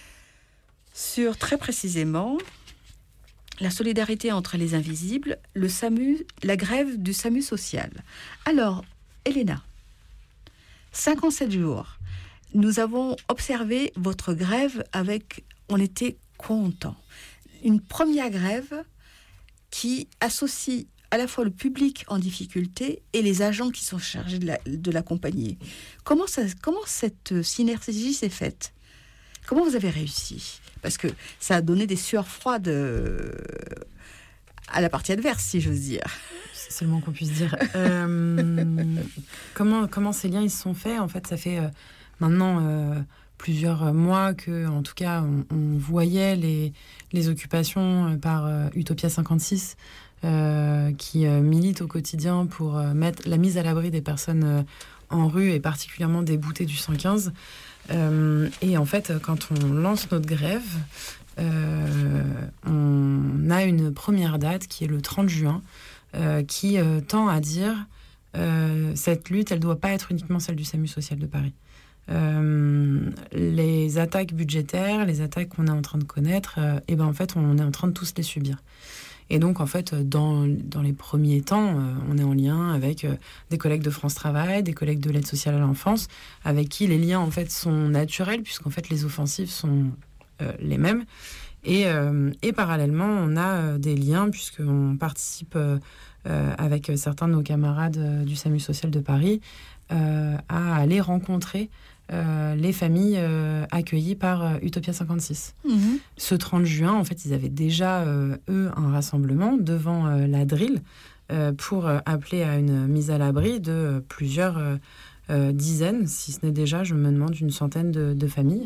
sur très précisément la solidarité entre les invisibles, le SAMU, la grève du SAMU social. Alors, Elena, cinquante-sept jours, nous avons observé votre grève avec, on était contents. Une première grève qui associe à la fois le public en difficulté et les agents qui sont chargés de, la, de l'accompagner. Comment, ça, comment cette synergie s'est faite? Comment vous avez réussi? Parce que ça a donné des sueurs froides euh, à la partie adverse, si j'ose dire. C'est le moins qu'on puisse dire. Euh, comment, comment ces liens ils se sont faits? En fait, ça fait euh, maintenant euh, plusieurs mois que, en tout cas, on, on voyait les, les occupations par euh, Utopia cinquante-six, Euh, qui euh, milite au quotidien pour euh, mettre la mise à l'abri des personnes euh, en rue et particulièrement des boutés du cent quinze. Euh, et en fait, quand on lance notre grève, euh, on a une première date qui est le trente juin, euh, qui euh, tend à dire euh, cette lutte, elle ne doit pas être uniquement celle du SAMU social de Paris. Euh, les attaques budgétaires, les attaques qu'on est en train de connaître, euh, et ben en fait, on est en train de tous les subir. Et donc, en fait, dans, dans les premiers temps, euh, on est en lien avec euh, des collègues de France Travail, des collègues de l'aide sociale à l'enfance, avec qui les liens, en fait, sont naturels, puisqu'en fait, les offensives sont euh, les mêmes. Et, euh, et parallèlement, on a euh, des liens, puisqu'on participe euh, euh, avec certains de nos camarades euh, du SAMU social de Paris euh, à aller rencontrer Euh, les familles euh, accueillies par euh, Utopia cinquante-six. Mmh. Ce trente juin, en fait, ils avaient déjà, euh, eux, un rassemblement devant euh, la D R I L euh, pour euh, appeler à une mise à l'abri de euh, plusieurs euh, euh, dizaines, si ce n'est déjà, je me demande, une centaine de, de familles.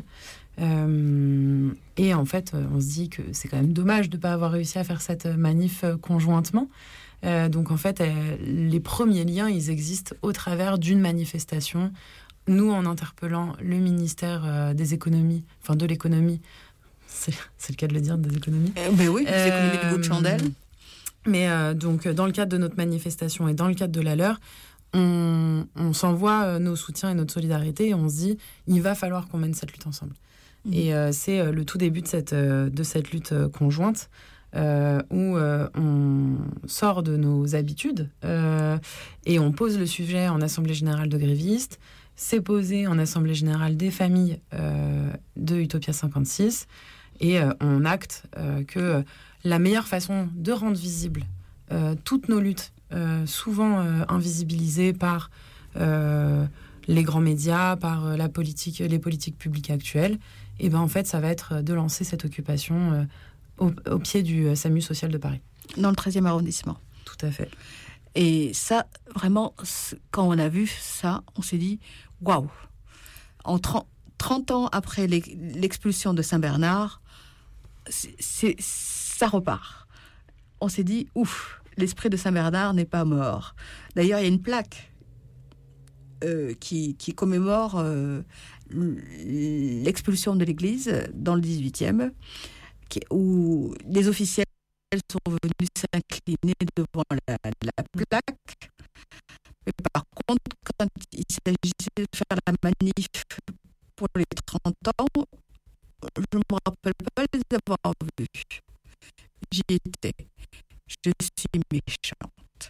Euh, et en fait, on se dit que c'est quand même dommage de ne pas avoir réussi à faire cette manif euh, conjointement. Euh, donc, en fait, euh, les premiers liens, ils existent au travers d'une manifestation. Nous, en interpellant le ministère euh, des économies, enfin de l'économie, c'est, c'est le cas de le dire, des économies. Euh, mais oui, des euh, économies de bout de chandelle. Mais euh, donc, dans le cadre de notre manifestation et dans le cadre de la leur, on, on s'envoie euh, nos soutiens et notre solidarité et on se dit, il va falloir qu'on mène cette lutte ensemble. Mmh. Et euh, c'est euh, le tout début de cette, euh, de cette lutte euh, conjointe. Euh, où euh, on sort de nos habitudes euh, et on pose le sujet en Assemblée générale de grévistes. C'est posé en Assemblée générale des familles euh, de Utopia cinquante-six et euh, on acte euh, que la meilleure façon de rendre visible euh, toutes nos luttes, euh, souvent euh, invisibilisées par euh, les grands médias, par la politique, les politiques publiques actuelles, et ben en fait, ça va être de lancer cette occupation euh, au, au pied du SAMU social de Paris. Dans le treizième arrondissement. Tout à fait. Et ça, vraiment, quand on a vu ça, on s'est dit, waouh! En trente ans après l'expulsion de Saint-Bernard, c'est, c'est, ça repart. On s'est dit, ouf, l'esprit de Saint-Bernard n'est pas mort. D'ailleurs, il y a une plaque euh, qui, qui commémore euh, l'expulsion de l'église dans le dix-huitième, qui, où les officiels sont venus s'incliner devant la, la plaque. Mais par contre, quand il s'agissait de faire la manif pour les trente ans, je ne me rappelle pas les avoir vus. J'y étais. Je suis méchante.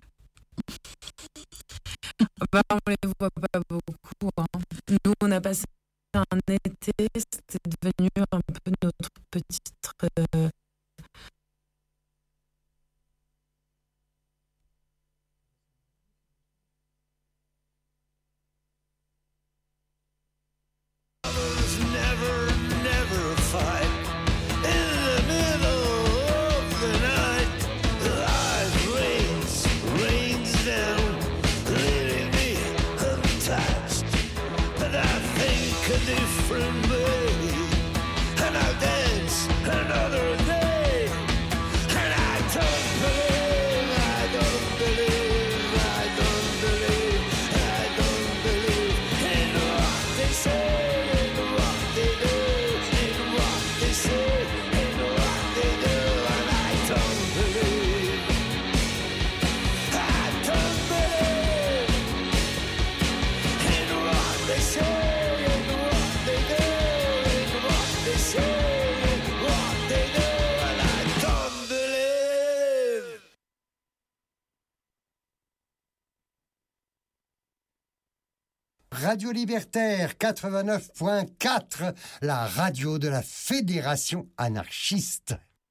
Bah, on ne les voit pas beaucoup. Hein. Nous, on a passé un été, c'était devenu un peu notre petite... Euh, Radio Libertaire quatre-vingt-neuf point quatre, la radio de la Fédération anarchiste.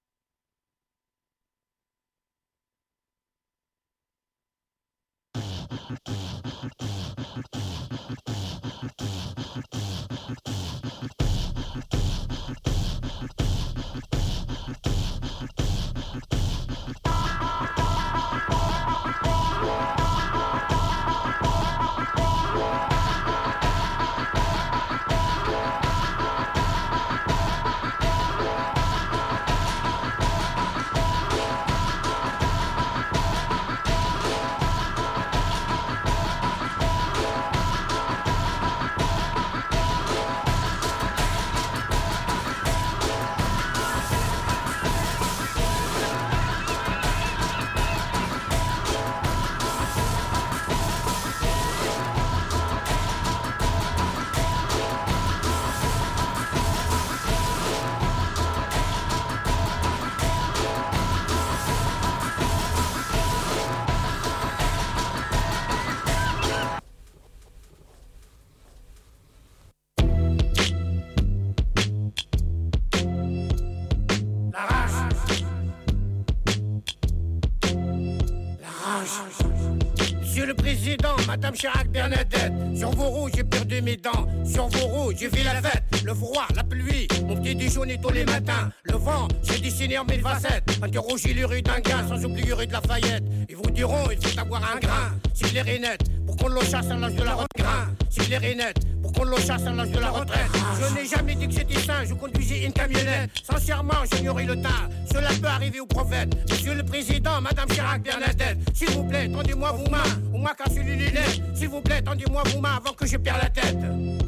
Madame Chirac Bernadette, sur vos roues j'ai perdu mes dents, sur vos roues j'ai vu la fête, le froid, la pluie, mon petit déjeuner tous les matins, le vent, j'ai dessiné en mille facettes, interrogez les rues d'un gars, sans oublier rue de Lafayette, ils vous diront il faut avoir un grain, si les rainettes, pour qu'on le chasse à l'âge de la retraite, si les rainettes, pour qu'on le chasse à l'âge de la retraite, je n'ai jamais dit que j'étais sain, je conduisais une camionnette, sincèrement j'ignorais le tas, cela peut arriver au prophète, monsieur le président, Madame Chirac Bernadette, s'il vous plaît, tendez-moi vos mains, ou moi cassez les lunettes, s'il vous plaît, tendez-moi vos mains avant que je perde la tête.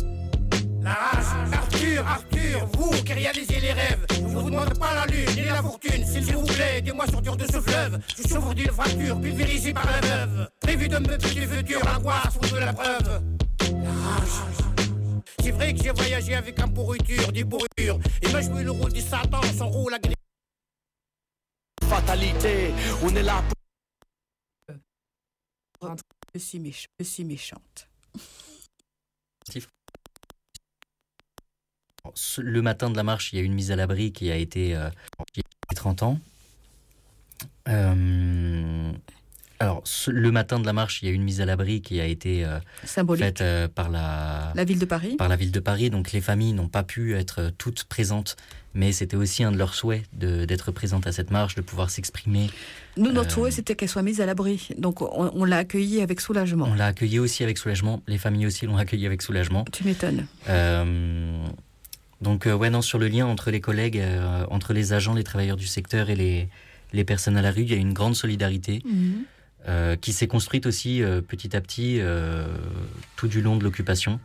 La race, Arthur, Arthur, vous qui réalisez les rêves, je vous demande pas la lune ni la fortune, s'il vous plaît, aidez-moi sortir de ce fleuve, je souffre d'une fracture pulvérisée par la veuve, prévu de me tuer du futur, l'angoisse ou de la preuve. La rage. C'est vrai que j'ai voyagé avec un pourriture, des bourrures, et m'a joué le rôle du Satan, son rôle agréable. Fatalité, on est là pour... Je suis, méch- je suis méchante. Le matin de la marche, il y a eu une mise à l'abri qui a été euh, qui a été trente ans. Euh, Alors, ce- le matin de la marche, il y a une mise à l'abri qui a été euh, Symbolique. faite euh, par, la, La ville de Paris. par la ville de Paris. Donc, les familles n'ont pas pu être toutes présentes, mais c'était aussi un de leurs souhaits de, d'être présentes à cette marche, de pouvoir s'exprimer. Nous, notre Euh, souhait, c'était qu'elle soit mise à l'abri. Donc, on, on l'a accueillie avec soulagement. On l'a accueilli aussi avec soulagement. Les familles aussi l'ont accueilli avec soulagement. Tu m'étonnes. Euh, donc, euh, ouais, non, sur le lien entre les collègues, euh, entre les agents, les travailleurs du secteur et les, les personnes à la rue, il y a une grande solidarité. Mhm. Euh, qui s'est construite aussi euh, petit à petit euh, tout du long de l'occupation.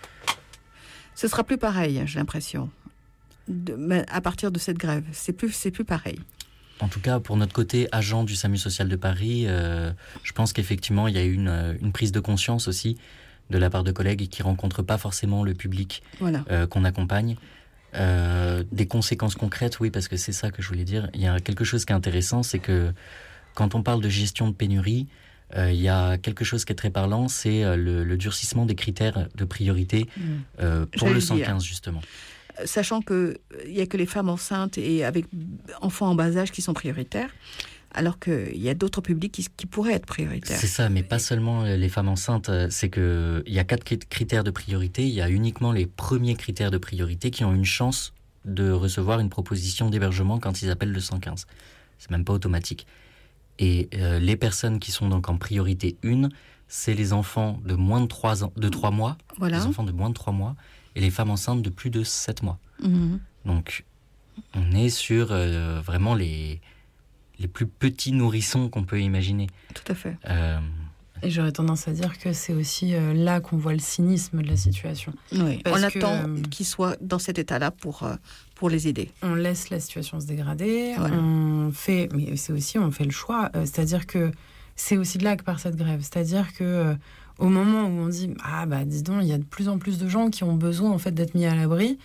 Ce sera plus pareil, j'ai l'impression. De- mais à partir de cette grève, c'est plus, c'est plus pareil. En tout cas, pour notre côté agent du SAMU social de Paris, euh, je pense qu'effectivement, il y a eu une, euh, une prise de conscience aussi de la part de collègues qui ne rencontrent pas forcément le public Voilà. euh, qu'on accompagne. Euh, des conséquences concrètes, oui, parce que c'est ça que je voulais dire. Il y a quelque chose qui est intéressant, c'est que quand on parle de gestion de pénurie, euh, il y a quelque chose qui est très parlant, c'est euh, le, le durcissement des critères de priorité euh, pour J'allais le le cent dire. quinze, justement. Sachant qu'il n'y a que les femmes enceintes et avec enfants en bas âge qui sont prioritaires, alors qu'il y a d'autres publics qui, qui pourraient être prioritaires. C'est ça, mais pas seulement euh, les femmes enceintes. euh, C'est qu'il y a quatre cri- critères de priorité. Il y a uniquement les premiers critères de priorité qui ont une chance de recevoir une proposition d'hébergement quand ils appellent le cent quinze. C'est même pas automatique. Et euh, les personnes qui sont donc en priorité un, c'est les enfants de moins de trois ans, de trois mois, Voilà. les enfants de moins de trois mois, et les femmes enceintes de plus de sept mois. Mhm. Donc, on est sur euh, vraiment les, les plus petits nourrissons qu'on peut imaginer. Tout à fait. Euh, Et j'aurais tendance à dire que c'est aussi euh, là qu'on voit le cynisme de la situation. Oui. Parce On que, attend euh, qu'ils soient dans cet état-là pour, euh, pour les aider. On laisse la situation se dégrader, Voilà. on fait, mais c'est aussi, on fait le choix. euh, c'est-à-dire que c'est aussi de là que part cette grève. C'est-à-dire que euh, au moment où on dit, ah bah dis donc, il y a de plus en plus de gens qui ont besoin en fait d'être mis à l'abri,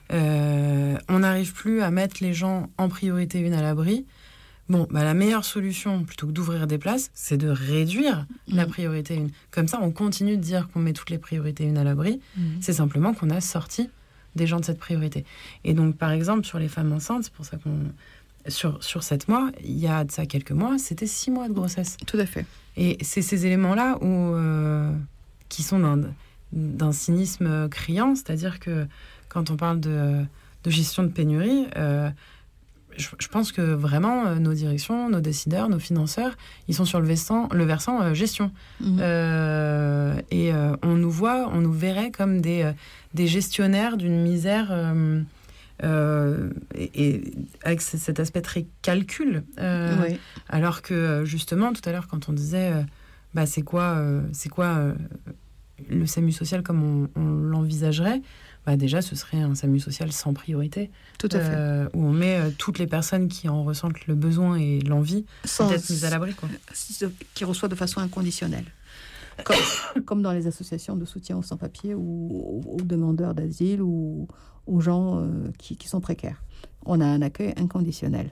euh, on n'arrive plus à mettre les gens en priorité une à l'abri. Bon, bah, la meilleure solution, plutôt que d'ouvrir des places, c'est de réduire la priorité une. Comme ça, on continue de dire qu'on met toutes les priorités une à l'abri. C'est simplement qu'on a sorti des gens de cette priorité. Et donc, par exemple, sur les femmes enceintes, c'est pour ça qu'on... Sur, sur sept mois, il y a de ça quelques mois, c'était six mois de grossesse. Tout à fait. Et c'est ces éléments-là où, euh, qui sont d'un, d'un cynisme criant, c'est-à-dire que quand on parle de, de gestion de pénurie, euh, je, je pense que vraiment euh, nos directions, nos décideurs, nos financeurs, ils sont sur le versant, le versant euh, gestion. Mhm. Euh, et euh, on nous voit, on nous verrait comme des, euh, des gestionnaires d'une misère... Euh, Euh, et, et avec c- cet aspect très calcul, euh, Oui. alors que justement tout à l'heure quand on disait euh, bah, c'est quoi, euh, c'est quoi euh, le SAMU social comme on, on l'envisagerait, bah, déjà ce serait un SAMU social sans priorité, Tout à fait. euh, où on met euh, toutes les personnes qui en ressentent le besoin et l'envie Sans- d'être mises à l'abri, quoi. Qui reçoit de façon inconditionnelle. Comme, comme dans les associations de soutien aux sans-papiers ou aux, aux demandeurs d'asile ou aux gens euh, qui, qui sont précaires. On a un accueil inconditionnel.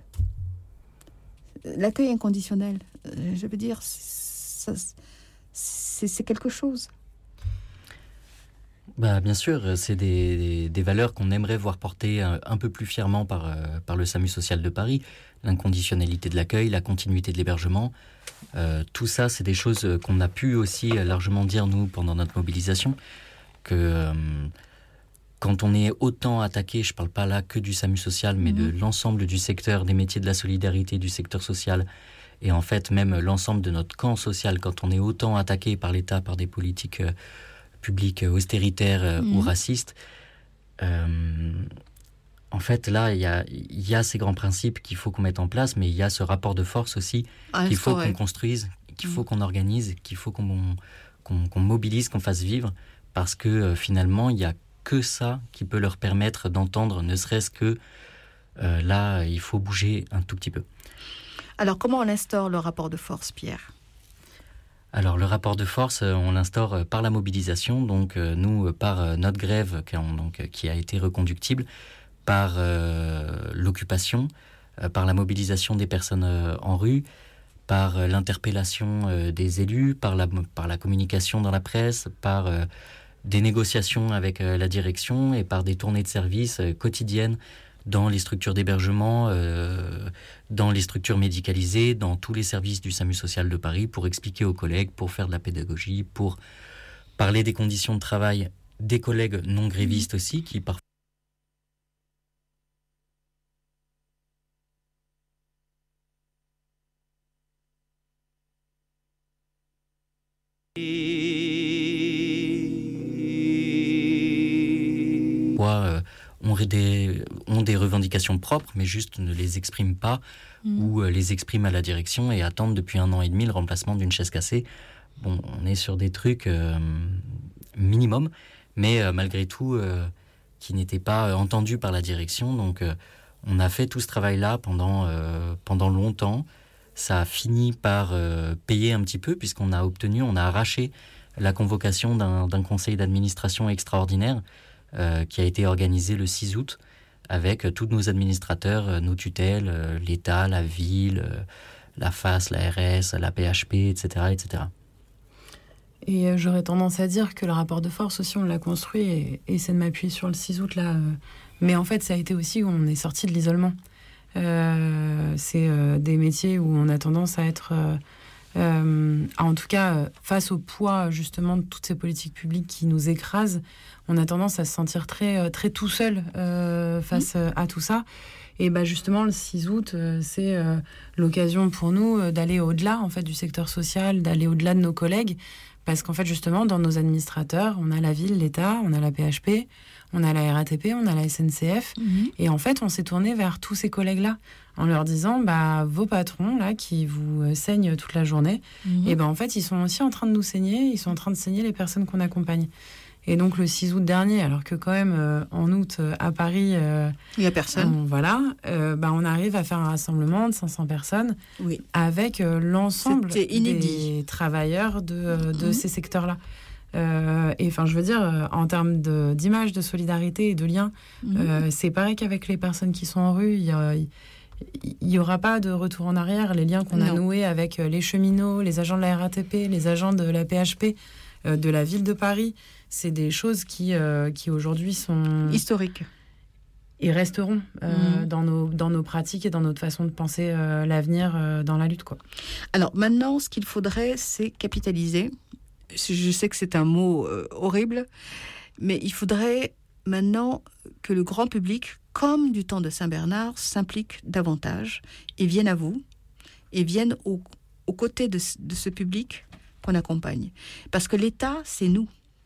L'accueil inconditionnel, euh, je veux dire, ça, c'est, c'est quelque chose. Bah, bien sûr, c'est des, des, des valeurs qu'on aimerait voir portées un, un peu plus fièrement par, euh, par le SAMU social de Paris. L'inconditionnalité de l'accueil, la continuité de l'hébergement. Euh, tout ça, c'est des choses qu'on a pu aussi largement dire, nous, pendant notre mobilisation, que euh, quand on est autant attaqué, je ne parle pas là que du SAMU social, mais Mhm. de l'ensemble du secteur, des métiers de la solidarité, du secteur social, et en fait même l'ensemble de notre camp social, quand on est autant attaqué par l'État, par des politiques euh, publiques euh, austéritaires euh, Mhm. ou racistes, euh, en fait là, il y a, il y a ces grands principes qu'il faut qu'on mette en place, mais il y a ce rapport de force aussi qu'il faut Instauré. qu'on construise, qu'il faut Mhm. qu'on organise, qu'il faut qu'on, qu'on, qu'on mobilise, qu'on fasse vivre, parce que euh, finalement, il n'y a que ça qui peut leur permettre d'entendre, ne serait-ce que euh, là, il faut bouger un tout petit peu. Alors, comment on instaure le rapport de force, Pierre ? Alors, le rapport de force, euh, on l'instaure euh, par la mobilisation, donc euh, nous, euh, par euh, notre grève qui, on, donc, euh, qui a été reconductible, par euh, l'occupation, euh, par la mobilisation des personnes euh, en rue, par euh, l'interpellation euh, des élus, par la, par la communication dans la presse, par euh, des négociations avec euh, la direction et par des tournées de service euh, quotidiennes dans les structures d'hébergement, euh, dans les structures médicalisées, dans tous les services du SAMU social de Paris, pour expliquer aux collègues, pour faire de la pédagogie, pour parler des conditions de travail des collègues non grévistes aussi, qui parfois euh, ont, des, ont des revendications propres, mais juste ne les expriment pas, mmh. ou euh, les expriment à la direction et attendent depuis un an et demi le remplacement d'une chaise cassée. Bon, on est sur des trucs euh, minimum, mais euh, malgré tout, euh, qui n'étaient pas euh, entendus par la direction. Donc, euh, on a fait tout ce travail-là pendant, euh, pendant longtemps. Ça a fini par euh, payer un petit peu, puisqu'on a obtenu, on a arraché la convocation d'un, d'un conseil d'administration extraordinaire euh, qui a été organisé le six août avec euh, tous nos administrateurs, euh, nos tutelles, euh, l'État, la ville, euh, la F A S, la R S, la P H P, et cetera, et cetera. Et euh, j'aurais tendance à dire que le rapport de force aussi, on l'a construit, et, et c'est de m'appuyer sur le six août là. Euh, mais en fait, ça a été aussi où on est sorti de l'isolement. Euh, c'est euh, des métiers où on a tendance à être, euh, euh, en tout cas, euh, face au poids justement de toutes ces politiques publiques qui nous écrasent, on a tendance à se sentir très, très tout seul euh, face mmh. à tout ça. Et bah justement, le six août, euh, c'est euh, l'occasion pour nous euh, d'aller au-delà en fait, du secteur social, d'aller au-delà de nos collègues. Parce qu'en fait, justement, dans nos administrateurs, on a la ville, l'État, on a la P H P, on a la R A T P, on a la S N C F. Mmh. Et en fait, on s'est tourné vers tous ces collègues-là en leur disant, bah, vos patrons, là, qui vous euh, saignent toute la journée, mmh. et ben en fait, ils sont aussi en train de nous saigner, ils sont en train de saigner les personnes qu'on accompagne. Et donc, le six août dernier, alors que quand même, euh, en août, euh, à Paris... Euh, il n'y a personne. On, voilà. Euh, bah, on arrive à faire un rassemblement de cinq cents personnes oui. avec euh, l'ensemble des travailleurs de, euh, de mmh. ces secteurs-là. Euh, et enfin, je veux dire, euh, en termes de, d'image, de solidarité et de lien, mmh. euh, c'est pareil qu'avec les personnes qui sont en rue. Il y a, il n'y aura pas de retour en arrière. Les liens qu'on non. a noués avec les cheminots, les agents de la R A T P, les agents de la P H P, euh, de la ville de Paris, c'est des choses qui, euh, qui aujourd'hui sont... historiques. Et resteront euh, mmh. dans, nos, dans nos pratiques et dans notre façon de penser euh, l'avenir euh, dans la lutte, quoi. Alors maintenant, ce qu'il faudrait, c'est capitaliser. Je sais que c'est un mot euh, horrible, mais il faudrait maintenant que le grand public, comme du temps de Saint-Bernard, s'implique davantage et vienne à vous, et vienne au, aux côtés de, de ce public qu'on accompagne. Parce que l'État, c'est nous.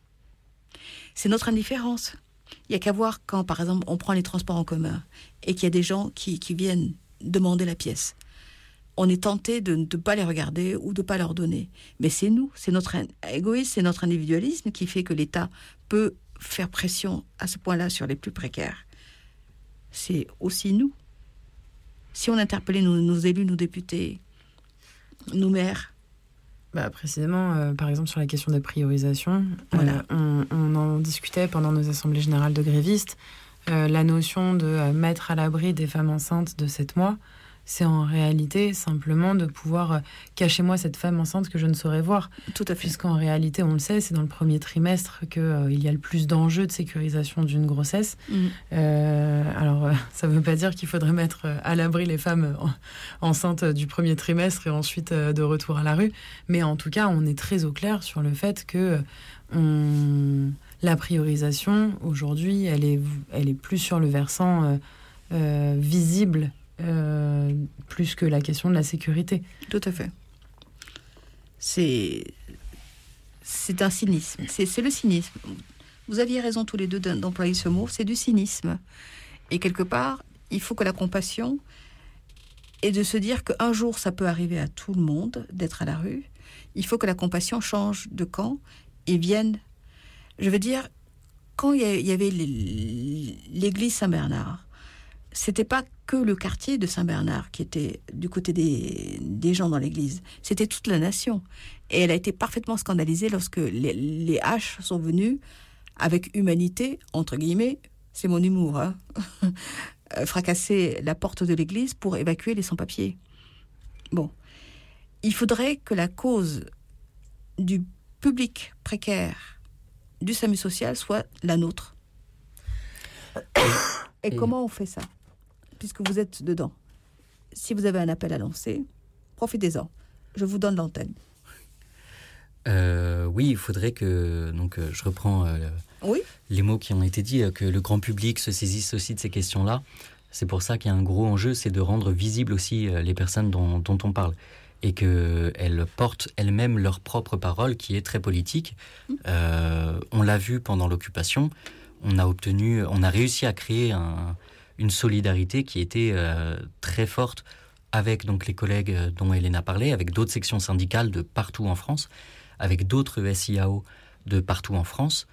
C'est notre indifférence. Il n'y a qu'à voir quand, par exemple, on prend les transports en commun et qu'il y a des gens qui, qui viennent demander la pièce. On est tenté de ne pas les regarder ou de ne pas leur donner. Mais c'est nous, c'est notre égoïsme, c'est notre individualisme qui fait que l'État peut faire pression à ce point-là sur les plus précaires. C'est aussi nous. Si on interpellait nos, nos élus, nos députés, nos maires... Bah, précisément, euh, par exemple, sur la question des priorisations, voilà. euh, on, on en discutait pendant nos assemblées générales de grévistes. Euh, la notion de euh, mettre à l'abri des femmes enceintes de sept mois, c'est en réalité simplement de pouvoir euh, cacher moi cette femme enceinte que je ne saurais voir. Tout à fait. Puisqu'en réalité, on le sait, c'est dans le premier trimestre qu'il euh, y a le plus d'enjeux de sécurisation d'une grossesse. Mmh. Euh, alors, euh, ça ne veut pas dire qu'il faudrait mettre euh, à l'abri les femmes en, enceintes du premier trimestre et ensuite euh, de retour à la rue. Mais en tout cas, on est très au clair sur le fait que euh, on... la priorisation, aujourd'hui, elle est, elle est plus sur le versant euh, euh, visible, Euh, plus que la question de la sécurité. Tout à fait. C'est, c'est un cynisme. C'est, c'est le cynisme. Vous aviez raison tous les deux d'employer ce mot. C'est du cynisme. Et quelque part, il faut que la compassion est de se dire qu'un jour, ça peut arriver à tout le monde d'être à la rue. Il faut que la compassion change de camp et vienne... Je veux dire, quand il y avait l'église Saint-Bernard, c'était pas que le quartier de Saint-Bernard qui était du côté des, des gens dans l'église. C'était toute la nation. Et elle a été parfaitement scandalisée lorsque les, les H sont venus avec humanité, entre guillemets, c'est mon humour, hein, fracasser la porte de l'église pour évacuer les sans-papiers. Bon. Il faudrait que la cause du public précaire du SAMU social soit la nôtre. Et, Et comment on fait ça ? puisque vous êtes dedans, si vous avez un appel à lancer, profitez-en. Je vous donne l'antenne. Euh, oui, il faudrait que, donc euh, je reprends euh, oui. les mots qui ont été dits, euh, que le grand public se saisisse aussi de ces questions-là. C'est pour ça qu'il y a un gros enjeu, c'est de rendre visibles aussi euh, les personnes dont, dont on parle. Et qu'elles portent elles-mêmes leur propre parole, qui est très politique. Euh, on l'a vu pendant l'occupation, on a obtenu, on a réussi à créer un, une solidarité qui était euh, très forte avec donc les collègues dont Hélène a parlé, avec d'autres sections syndicales de partout en France, avec d'autres S I A O de partout en France,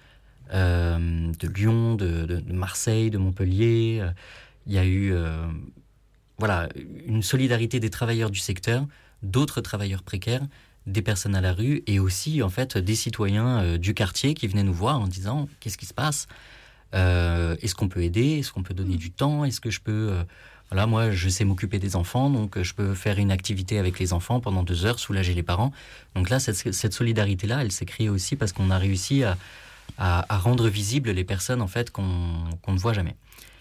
euh, de Lyon, de, de, de Marseille, de Montpellier. Il y a eu euh, voilà, une solidarité des travailleurs du secteur, d'autres travailleurs précaires, des personnes à la rue et aussi en fait des citoyens euh, du quartier qui venaient nous voir en disant « Qu'est-ce qui se passe euh, Est-ce qu'on peut aider ? Est-ce qu'on peut donner du temps ? Est-ce que je peux... Euh, voilà, moi, je sais m'occuper des enfants, donc je peux faire une activité avec les enfants pendant deux heures, soulager les parents. » Donc là, cette, cette solidarité-là, elle s'est créée aussi parce qu'on a réussi à, à, à rendre visibles les personnes en fait qu'on, qu'on ne voit jamais.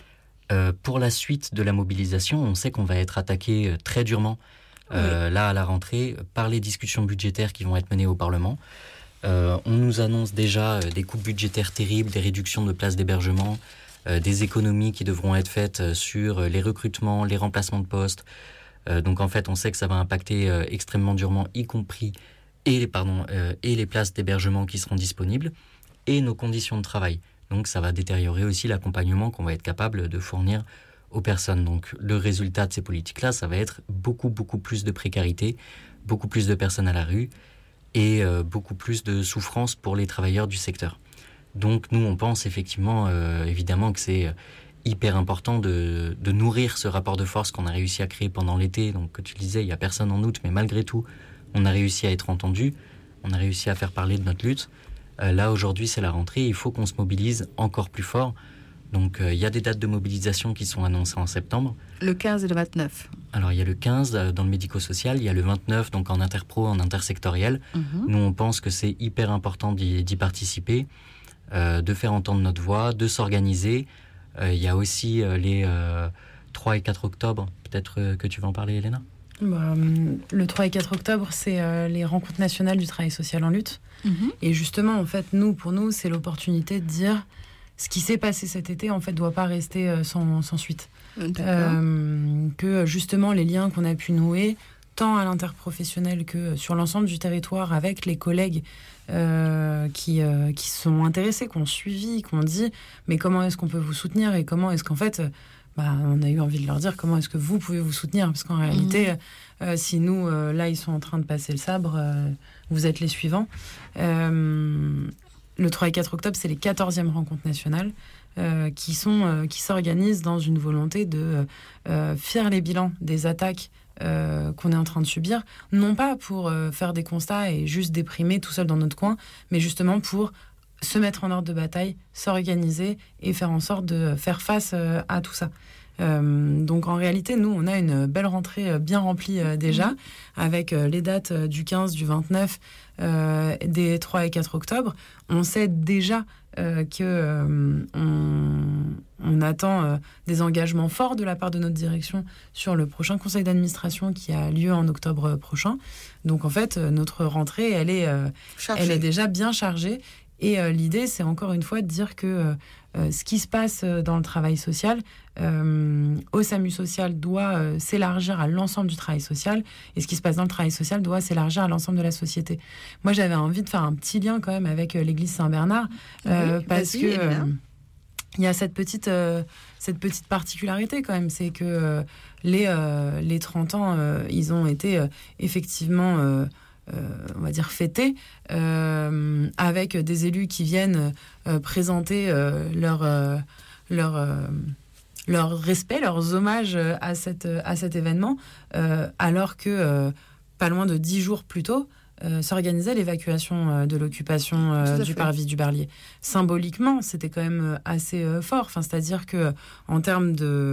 Euh, pour la suite de la mobilisation, on sait qu'on va être attaqué très durement Euh, oui. Là, à la rentrée, par les discussions budgétaires qui vont être menées au Parlement. Euh, on nous annonce déjà euh, des coupes budgétaires terribles, des réductions de places d'hébergement, euh, des économies qui devront être faites sur les recrutements, les remplacements de postes. Euh, donc en fait, on sait que ça va impacter euh, extrêmement durement, y compris et, pardon, euh, et les places d'hébergement qui seront disponibles et nos conditions de travail. Donc ça va détériorer aussi l'accompagnement qu'on va être capable de fournir aux personnes. Donc le résultat de ces politiques-là, ça va être beaucoup, beaucoup plus de précarité, beaucoup plus de personnes à la rue et euh, beaucoup plus de souffrance pour les travailleurs du secteur. Donc nous, on pense effectivement, euh, évidemment, que c'est hyper important de, de nourrir ce rapport de force qu'on a réussi à créer pendant l'été. Donc, comme tu le disais, il n'y a personne en août, mais malgré tout, on a réussi à être entendu, on a réussi à faire parler de notre lutte. Euh, là, aujourd'hui, c'est la rentrée, il faut qu'on se mobilise encore plus fort. Donc, il euh, y a des dates de mobilisation qui sont annoncées en septembre. Le quinze et le vingt-neuf. Alors, il y a le quinze euh, dans le médico-social, il y a le vingt-neuf donc en interpro, en intersectoriel. Mm-hmm. Nous, on pense que c'est hyper important d'y, d'y participer, euh, de faire entendre notre voix, de s'organiser. Il euh, y a aussi euh, les euh, trois et quatre octobre. Peut-être euh, que tu vas en parler, Elena ? Bah, le trois et quatre octobre, c'est euh, les rencontres nationales du travail social en lutte. Mm-hmm. Et justement, en fait, nous, pour nous, c'est l'opportunité de dire... Ce qui s'est passé cet été, en fait, ne doit pas rester euh, sans, sans suite. Euh, que justement, les liens qu'on a pu nouer, tant à l'interprofessionnel que sur l'ensemble du territoire, avec les collègues euh, qui, euh, qui sont intéressés, qui ont suivi, qui ont dit « Mais comment est-ce qu'on peut vous soutenir ?» Et comment est-ce qu'en fait, bah, on a eu envie de leur dire « Comment est-ce que vous pouvez vous soutenir ?» Parce qu'en réalité, mmh. euh, si nous, euh, là, ils sont en train de passer le sabre, euh, vous êtes les suivants. Euh, Le trois et quatre octobre, c'est les quatorzièmes rencontres nationales euh, qui, sont, euh, qui s'organisent dans une volonté de euh, faire les bilans des attaques euh, qu'on est en train de subir, non pas pour euh, faire des constats et juste déprimer tout seul dans notre coin, mais justement pour se mettre en ordre de bataille, s'organiser et faire en sorte de faire face euh, à tout ça. Euh, donc en réalité, nous, on a une belle rentrée bien remplie euh, déjà, mmh. avec euh, les dates euh, du quinze, du vingt-neuf, euh, des trois et quatre octobre. On sait déjà euh, que euh, on, on attend euh, des engagements forts de la part de notre direction sur le prochain conseil d'administration qui a lieu en octobre prochain. Donc en fait, notre rentrée, elle est, euh, elle est déjà bien chargée. Et euh, l'idée, c'est encore une fois de dire que euh, ce qui se passe dans le travail social, euh, au SAMU social, doit euh, s'élargir à l'ensemble du travail social, et ce qui se passe dans le travail social doit s'élargir à l'ensemble de la société. Moi, j'avais envie de faire un petit lien quand même avec euh, l'église Saint-Bernard, euh, oui, parce que euh, il y a cette petite, euh, cette petite particularité quand même, c'est que euh, les, euh, les trente ans, euh, ils ont été euh, effectivement... Euh, Euh, on va dire fêtés, euh, avec des élus qui viennent euh, présenter euh, leur, euh, leur, euh, leur respect, leurs hommages à, cette, à cet événement, euh, alors que, euh, pas loin de dix jours plus tôt, euh, s'organisait l'évacuation euh, de l'occupation euh, du parvis du Barlier. Symboliquement, c'était quand même assez euh, fort, enfin, c'est-à-dire qu'en termes de,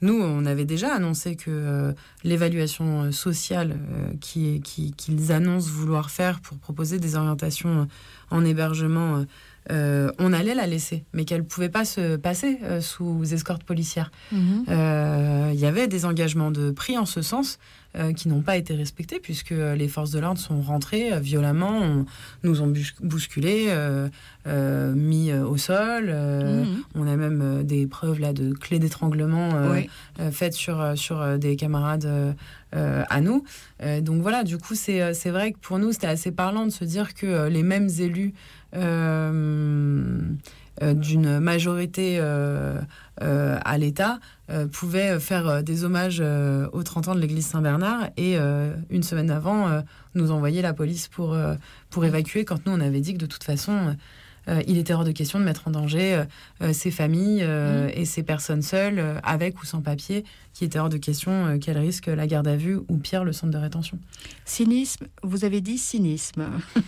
nous, on avait déjà annoncé que euh, l'évaluation sociale euh, qui, qui, qu'ils annoncent vouloir faire pour proposer des orientations en hébergement, euh, euh, on allait la laisser, mais qu'elle ne pouvait pas se passer euh, sous escorte policière. Il Mhm. euh, y avait des engagements de pris en ce sens euh, qui n'ont pas été respectés, puisque les forces de l'ordre sont rentrées euh, violemment, on, nous ont bus- bousculés, euh, euh, mis euh, au sol. Euh, Mhm. On a même euh, des preuves là, de clés d'étranglement euh, Oui. euh, faites sur, euh, sur euh, des camarades euh, euh, à nous. Euh, donc voilà, du coup, c'est, euh, c'est vrai que pour nous, c'était assez parlant de se dire que euh, les mêmes élus euh, euh, d'une majorité euh, euh, à l'État euh, pouvaient faire euh, des hommages euh, aux trente ans de l'église Saint-Bernard et euh, une semaine avant euh, nous envoyer la police pour, euh, pour évacuer, quand nous on avait dit que de toute façon euh, il était hors de question de mettre en danger euh, euh, ces familles euh, Mmh. et ces personnes seules, euh, avec ou sans papier, qui était hors de question euh, qu'elles risquent la garde à vue ou pire le centre de rétention. Cynisme, vous avez dit cynisme.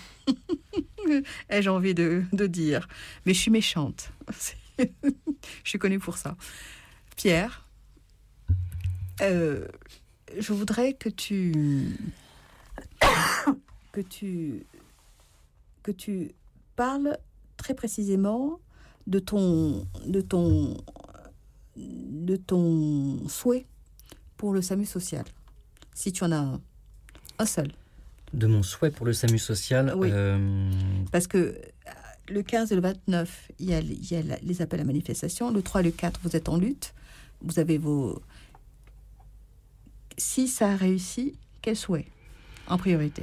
Ai-je envie de, de dire. Mais je suis méchante. je suis connue pour ça. Pierre, euh, je voudrais que tu, que tu, que tu parles très précisément de ton, de ton, de ton souhait pour le SAMU social. Si tu en as un, un seul. De mon souhait pour le SAMU social, Oui. euh, Parce que euh, le quinze et le vingt-neuf, il y a, il y a la- les appels à manifestation. Le trois et le quatre, vous êtes en lutte. Vous avez vos... Si ça a réussi, quel souhait en priorité?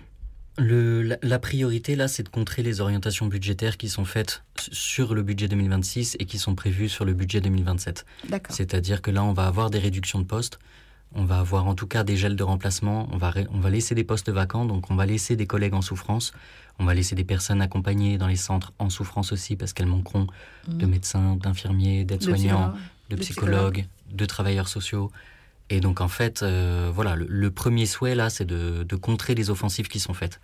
le, la, la priorité là, c'est de contrer les orientations budgétaires qui sont faites sur le budget deux mille vingt-six et qui sont prévues sur le budget deux mille vingt-sept. D'accord. C'est-à-dire que là, on va avoir des réductions de postes, on va avoir en tout cas des gels de remplacement, on va, ré- on va laisser des postes vacants, donc on va laisser des collègues en souffrance, on va laisser des personnes accompagnées dans les centres en souffrance aussi, parce qu'elles manqueront de médecins, d'infirmiers, d'aides-soignants, de de psychologues, de travailleurs sociaux. Et donc en fait, euh, voilà, le, le premier souhait là, c'est de, de contrer les offensives qui sont faites.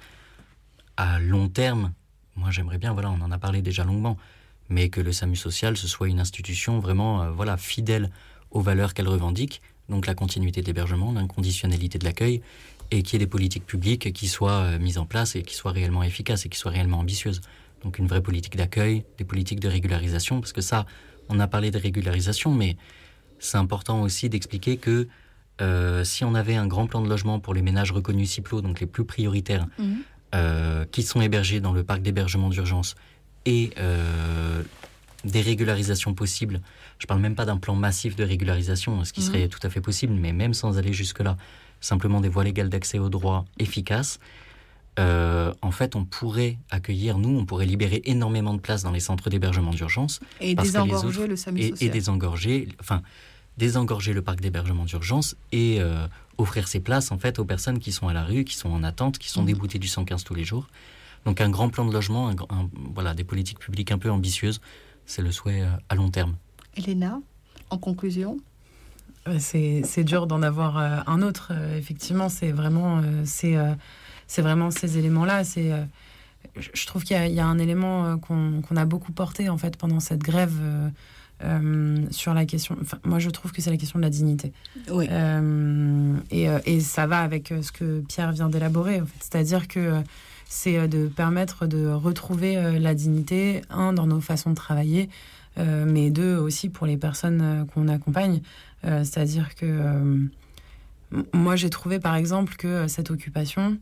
À long terme, moi j'aimerais bien, voilà, on en a parlé déjà longuement, mais que le SAMU social, ce soit une institution vraiment, euh, voilà, fidèle aux valeurs qu'elle revendique, donc la continuité de l'hébergement, l'inconditionnalité de l'accueil, et qu'il y ait des politiques publiques qui soient euh, mises en place et qui soient réellement efficaces et qui soient réellement ambitieuses. Donc une vraie politique d'accueil, des politiques de régularisation, parce que ça, on a parlé de régularisation, mais c'est important aussi d'expliquer que euh, si on avait un grand plan de logement pour les ménages reconnus CIPLO, donc les plus prioritaires, Mhm. euh, qui sont hébergés dans le parc d'hébergement d'urgence, et euh, des régularisations possibles, je ne parle même pas d'un plan massif de régularisation, ce qui Mhm. serait tout à fait possible, mais même sans aller jusque-là, simplement des voies légales d'accès aux droits efficaces, euh, en fait, on pourrait accueillir, nous, on pourrait libérer énormément de places dans les centres d'hébergement d'urgence, Et parce que les désengorger autres- le SAMU et, social. et désengorger, enfin, désengorger le parc d'hébergement d'urgence et euh, offrir ces places en fait aux personnes qui sont à la rue, qui sont en attente, qui sont Mhm. déboutées du cent quinze tous les jours. Donc un grand plan de logement, un, grand- un- voilà, des politiques publiques un peu ambitieuses, c'est le souhait euh, à long terme. Elena, en conclusion. Euh, C'est, c'est dur d'en avoir euh, un autre. Euh, effectivement, c'est vraiment, euh, c'est, euh, c'est vraiment ces éléments-là. C'est, euh, je je trouve qu'il y a, il y a un élément euh, qu'on, qu'on a beaucoup porté en fait pendant cette grève euh, euh, sur la question. Enfin, moi, je trouve que c'est la question de la dignité. Oui. Euh, et, euh, et ça va avec euh, ce que Pierre vient d'élaborer. En fait. C'est-à-dire que euh, c'est euh, de permettre de retrouver euh, la dignité, un, dans nos façons de travailler, euh, mais deux, aussi pour les personnes euh, qu'on accompagne. Euh, c'est-à-dire que euh, m- moi, j'ai trouvé, par exemple, que euh, cette occupation...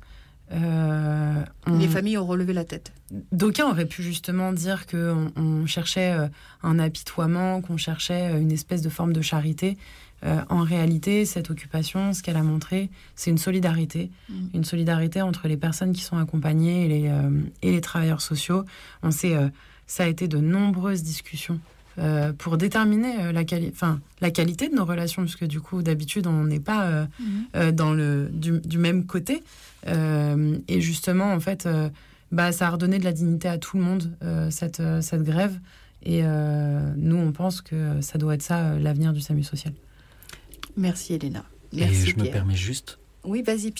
euh, on- Les familles ont relevé la tête. D'aucuns auraient pu justement dire qu'on on cherchait euh, un apitoiement, qu'on cherchait euh, une espèce de forme de charité. Euh, en réalité, cette occupation, ce qu'elle a montré, c'est une solidarité. Mm. Une solidarité entre les personnes qui sont accompagnées et les, euh, et les travailleurs sociaux. On sait, euh, ça a été de nombreuses discussions euh, pour déterminer euh, la, quali- enfin, la qualité de nos relations, puisque du coup, d'habitude, on n'est pas euh, Mhm. euh, dans le, du, du même côté. Euh, et justement, en fait, euh, bah, ça a redonné de la dignité à tout le monde, euh, cette, euh, cette grève. Et euh, nous, on pense que ça doit être ça, euh, l'avenir du SAMU social. Merci Elena. Et Merci je me Pierre. permets juste Oui, vas-y Pierre.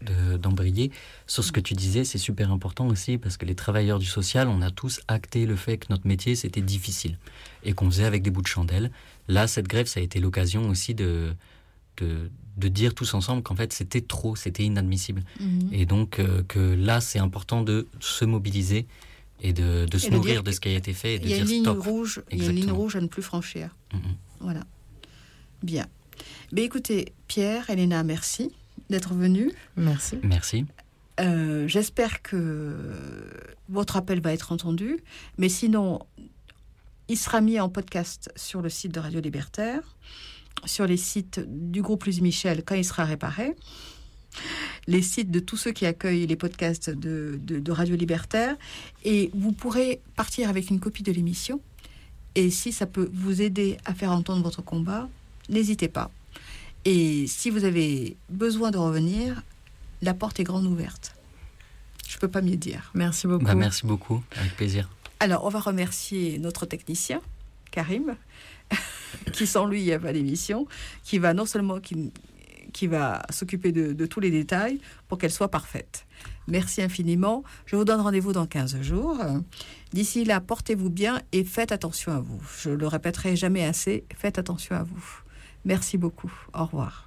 de, d'embrayer sur ce que tu disais. C'est super important aussi parce que les travailleurs du social, on a tous acté le fait que notre métier, c'était difficile et qu'on faisait avec des bouts de chandelle. Là, cette grève, ça a été l'occasion aussi de, de, de dire tous ensemble qu'en fait, c'était trop, c'était inadmissible. Mmh. Et donc, euh, que là, c'est important de se mobiliser et de, de se et nourrir de, de ce qui a été fait et de dire ligne stop. Rouge, il y a une ligne rouge à ne plus franchir. Mmh. Voilà. Bien. Mais écoutez, Pierre, Elena, merci d'être venus. Merci. Merci. Euh, j'espère que votre appel va être entendu. Mais sinon, il sera mis en podcast sur le site de Radio Libertaire, sur les sites du groupe Louise Michel quand il sera réparé, les sites de tous ceux qui accueillent les podcasts de, de, de Radio Libertaire. Et vous pourrez partir avec une copie de l'émission. Et si ça peut vous aider à faire entendre votre combat, n'hésitez pas. Et si vous avez besoin de revenir, la porte est grande ouverte. Je ne peux pas mieux dire. Merci beaucoup. Bah, merci beaucoup, avec plaisir. Alors, on va remercier notre technicien, Karim, qui sans lui, il n'y a pas d'émission, qui va non seulement qui, qui va s'occuper de, de tous les détails pour qu'elle soit parfaite. Merci infiniment. Je vous donne rendez-vous dans quinze jours. D'ici là, portez-vous bien et faites attention à vous. Je le répéterai jamais assez, faites attention à vous. Merci beaucoup. Au revoir.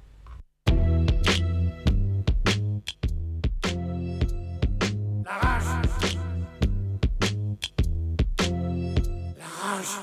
La rage. La rage.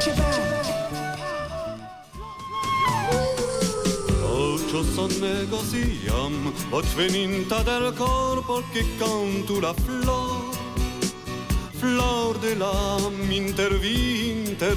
Ocho sonnegosiam, voce veninta del corpo che cantu la flor, flor de la intervinter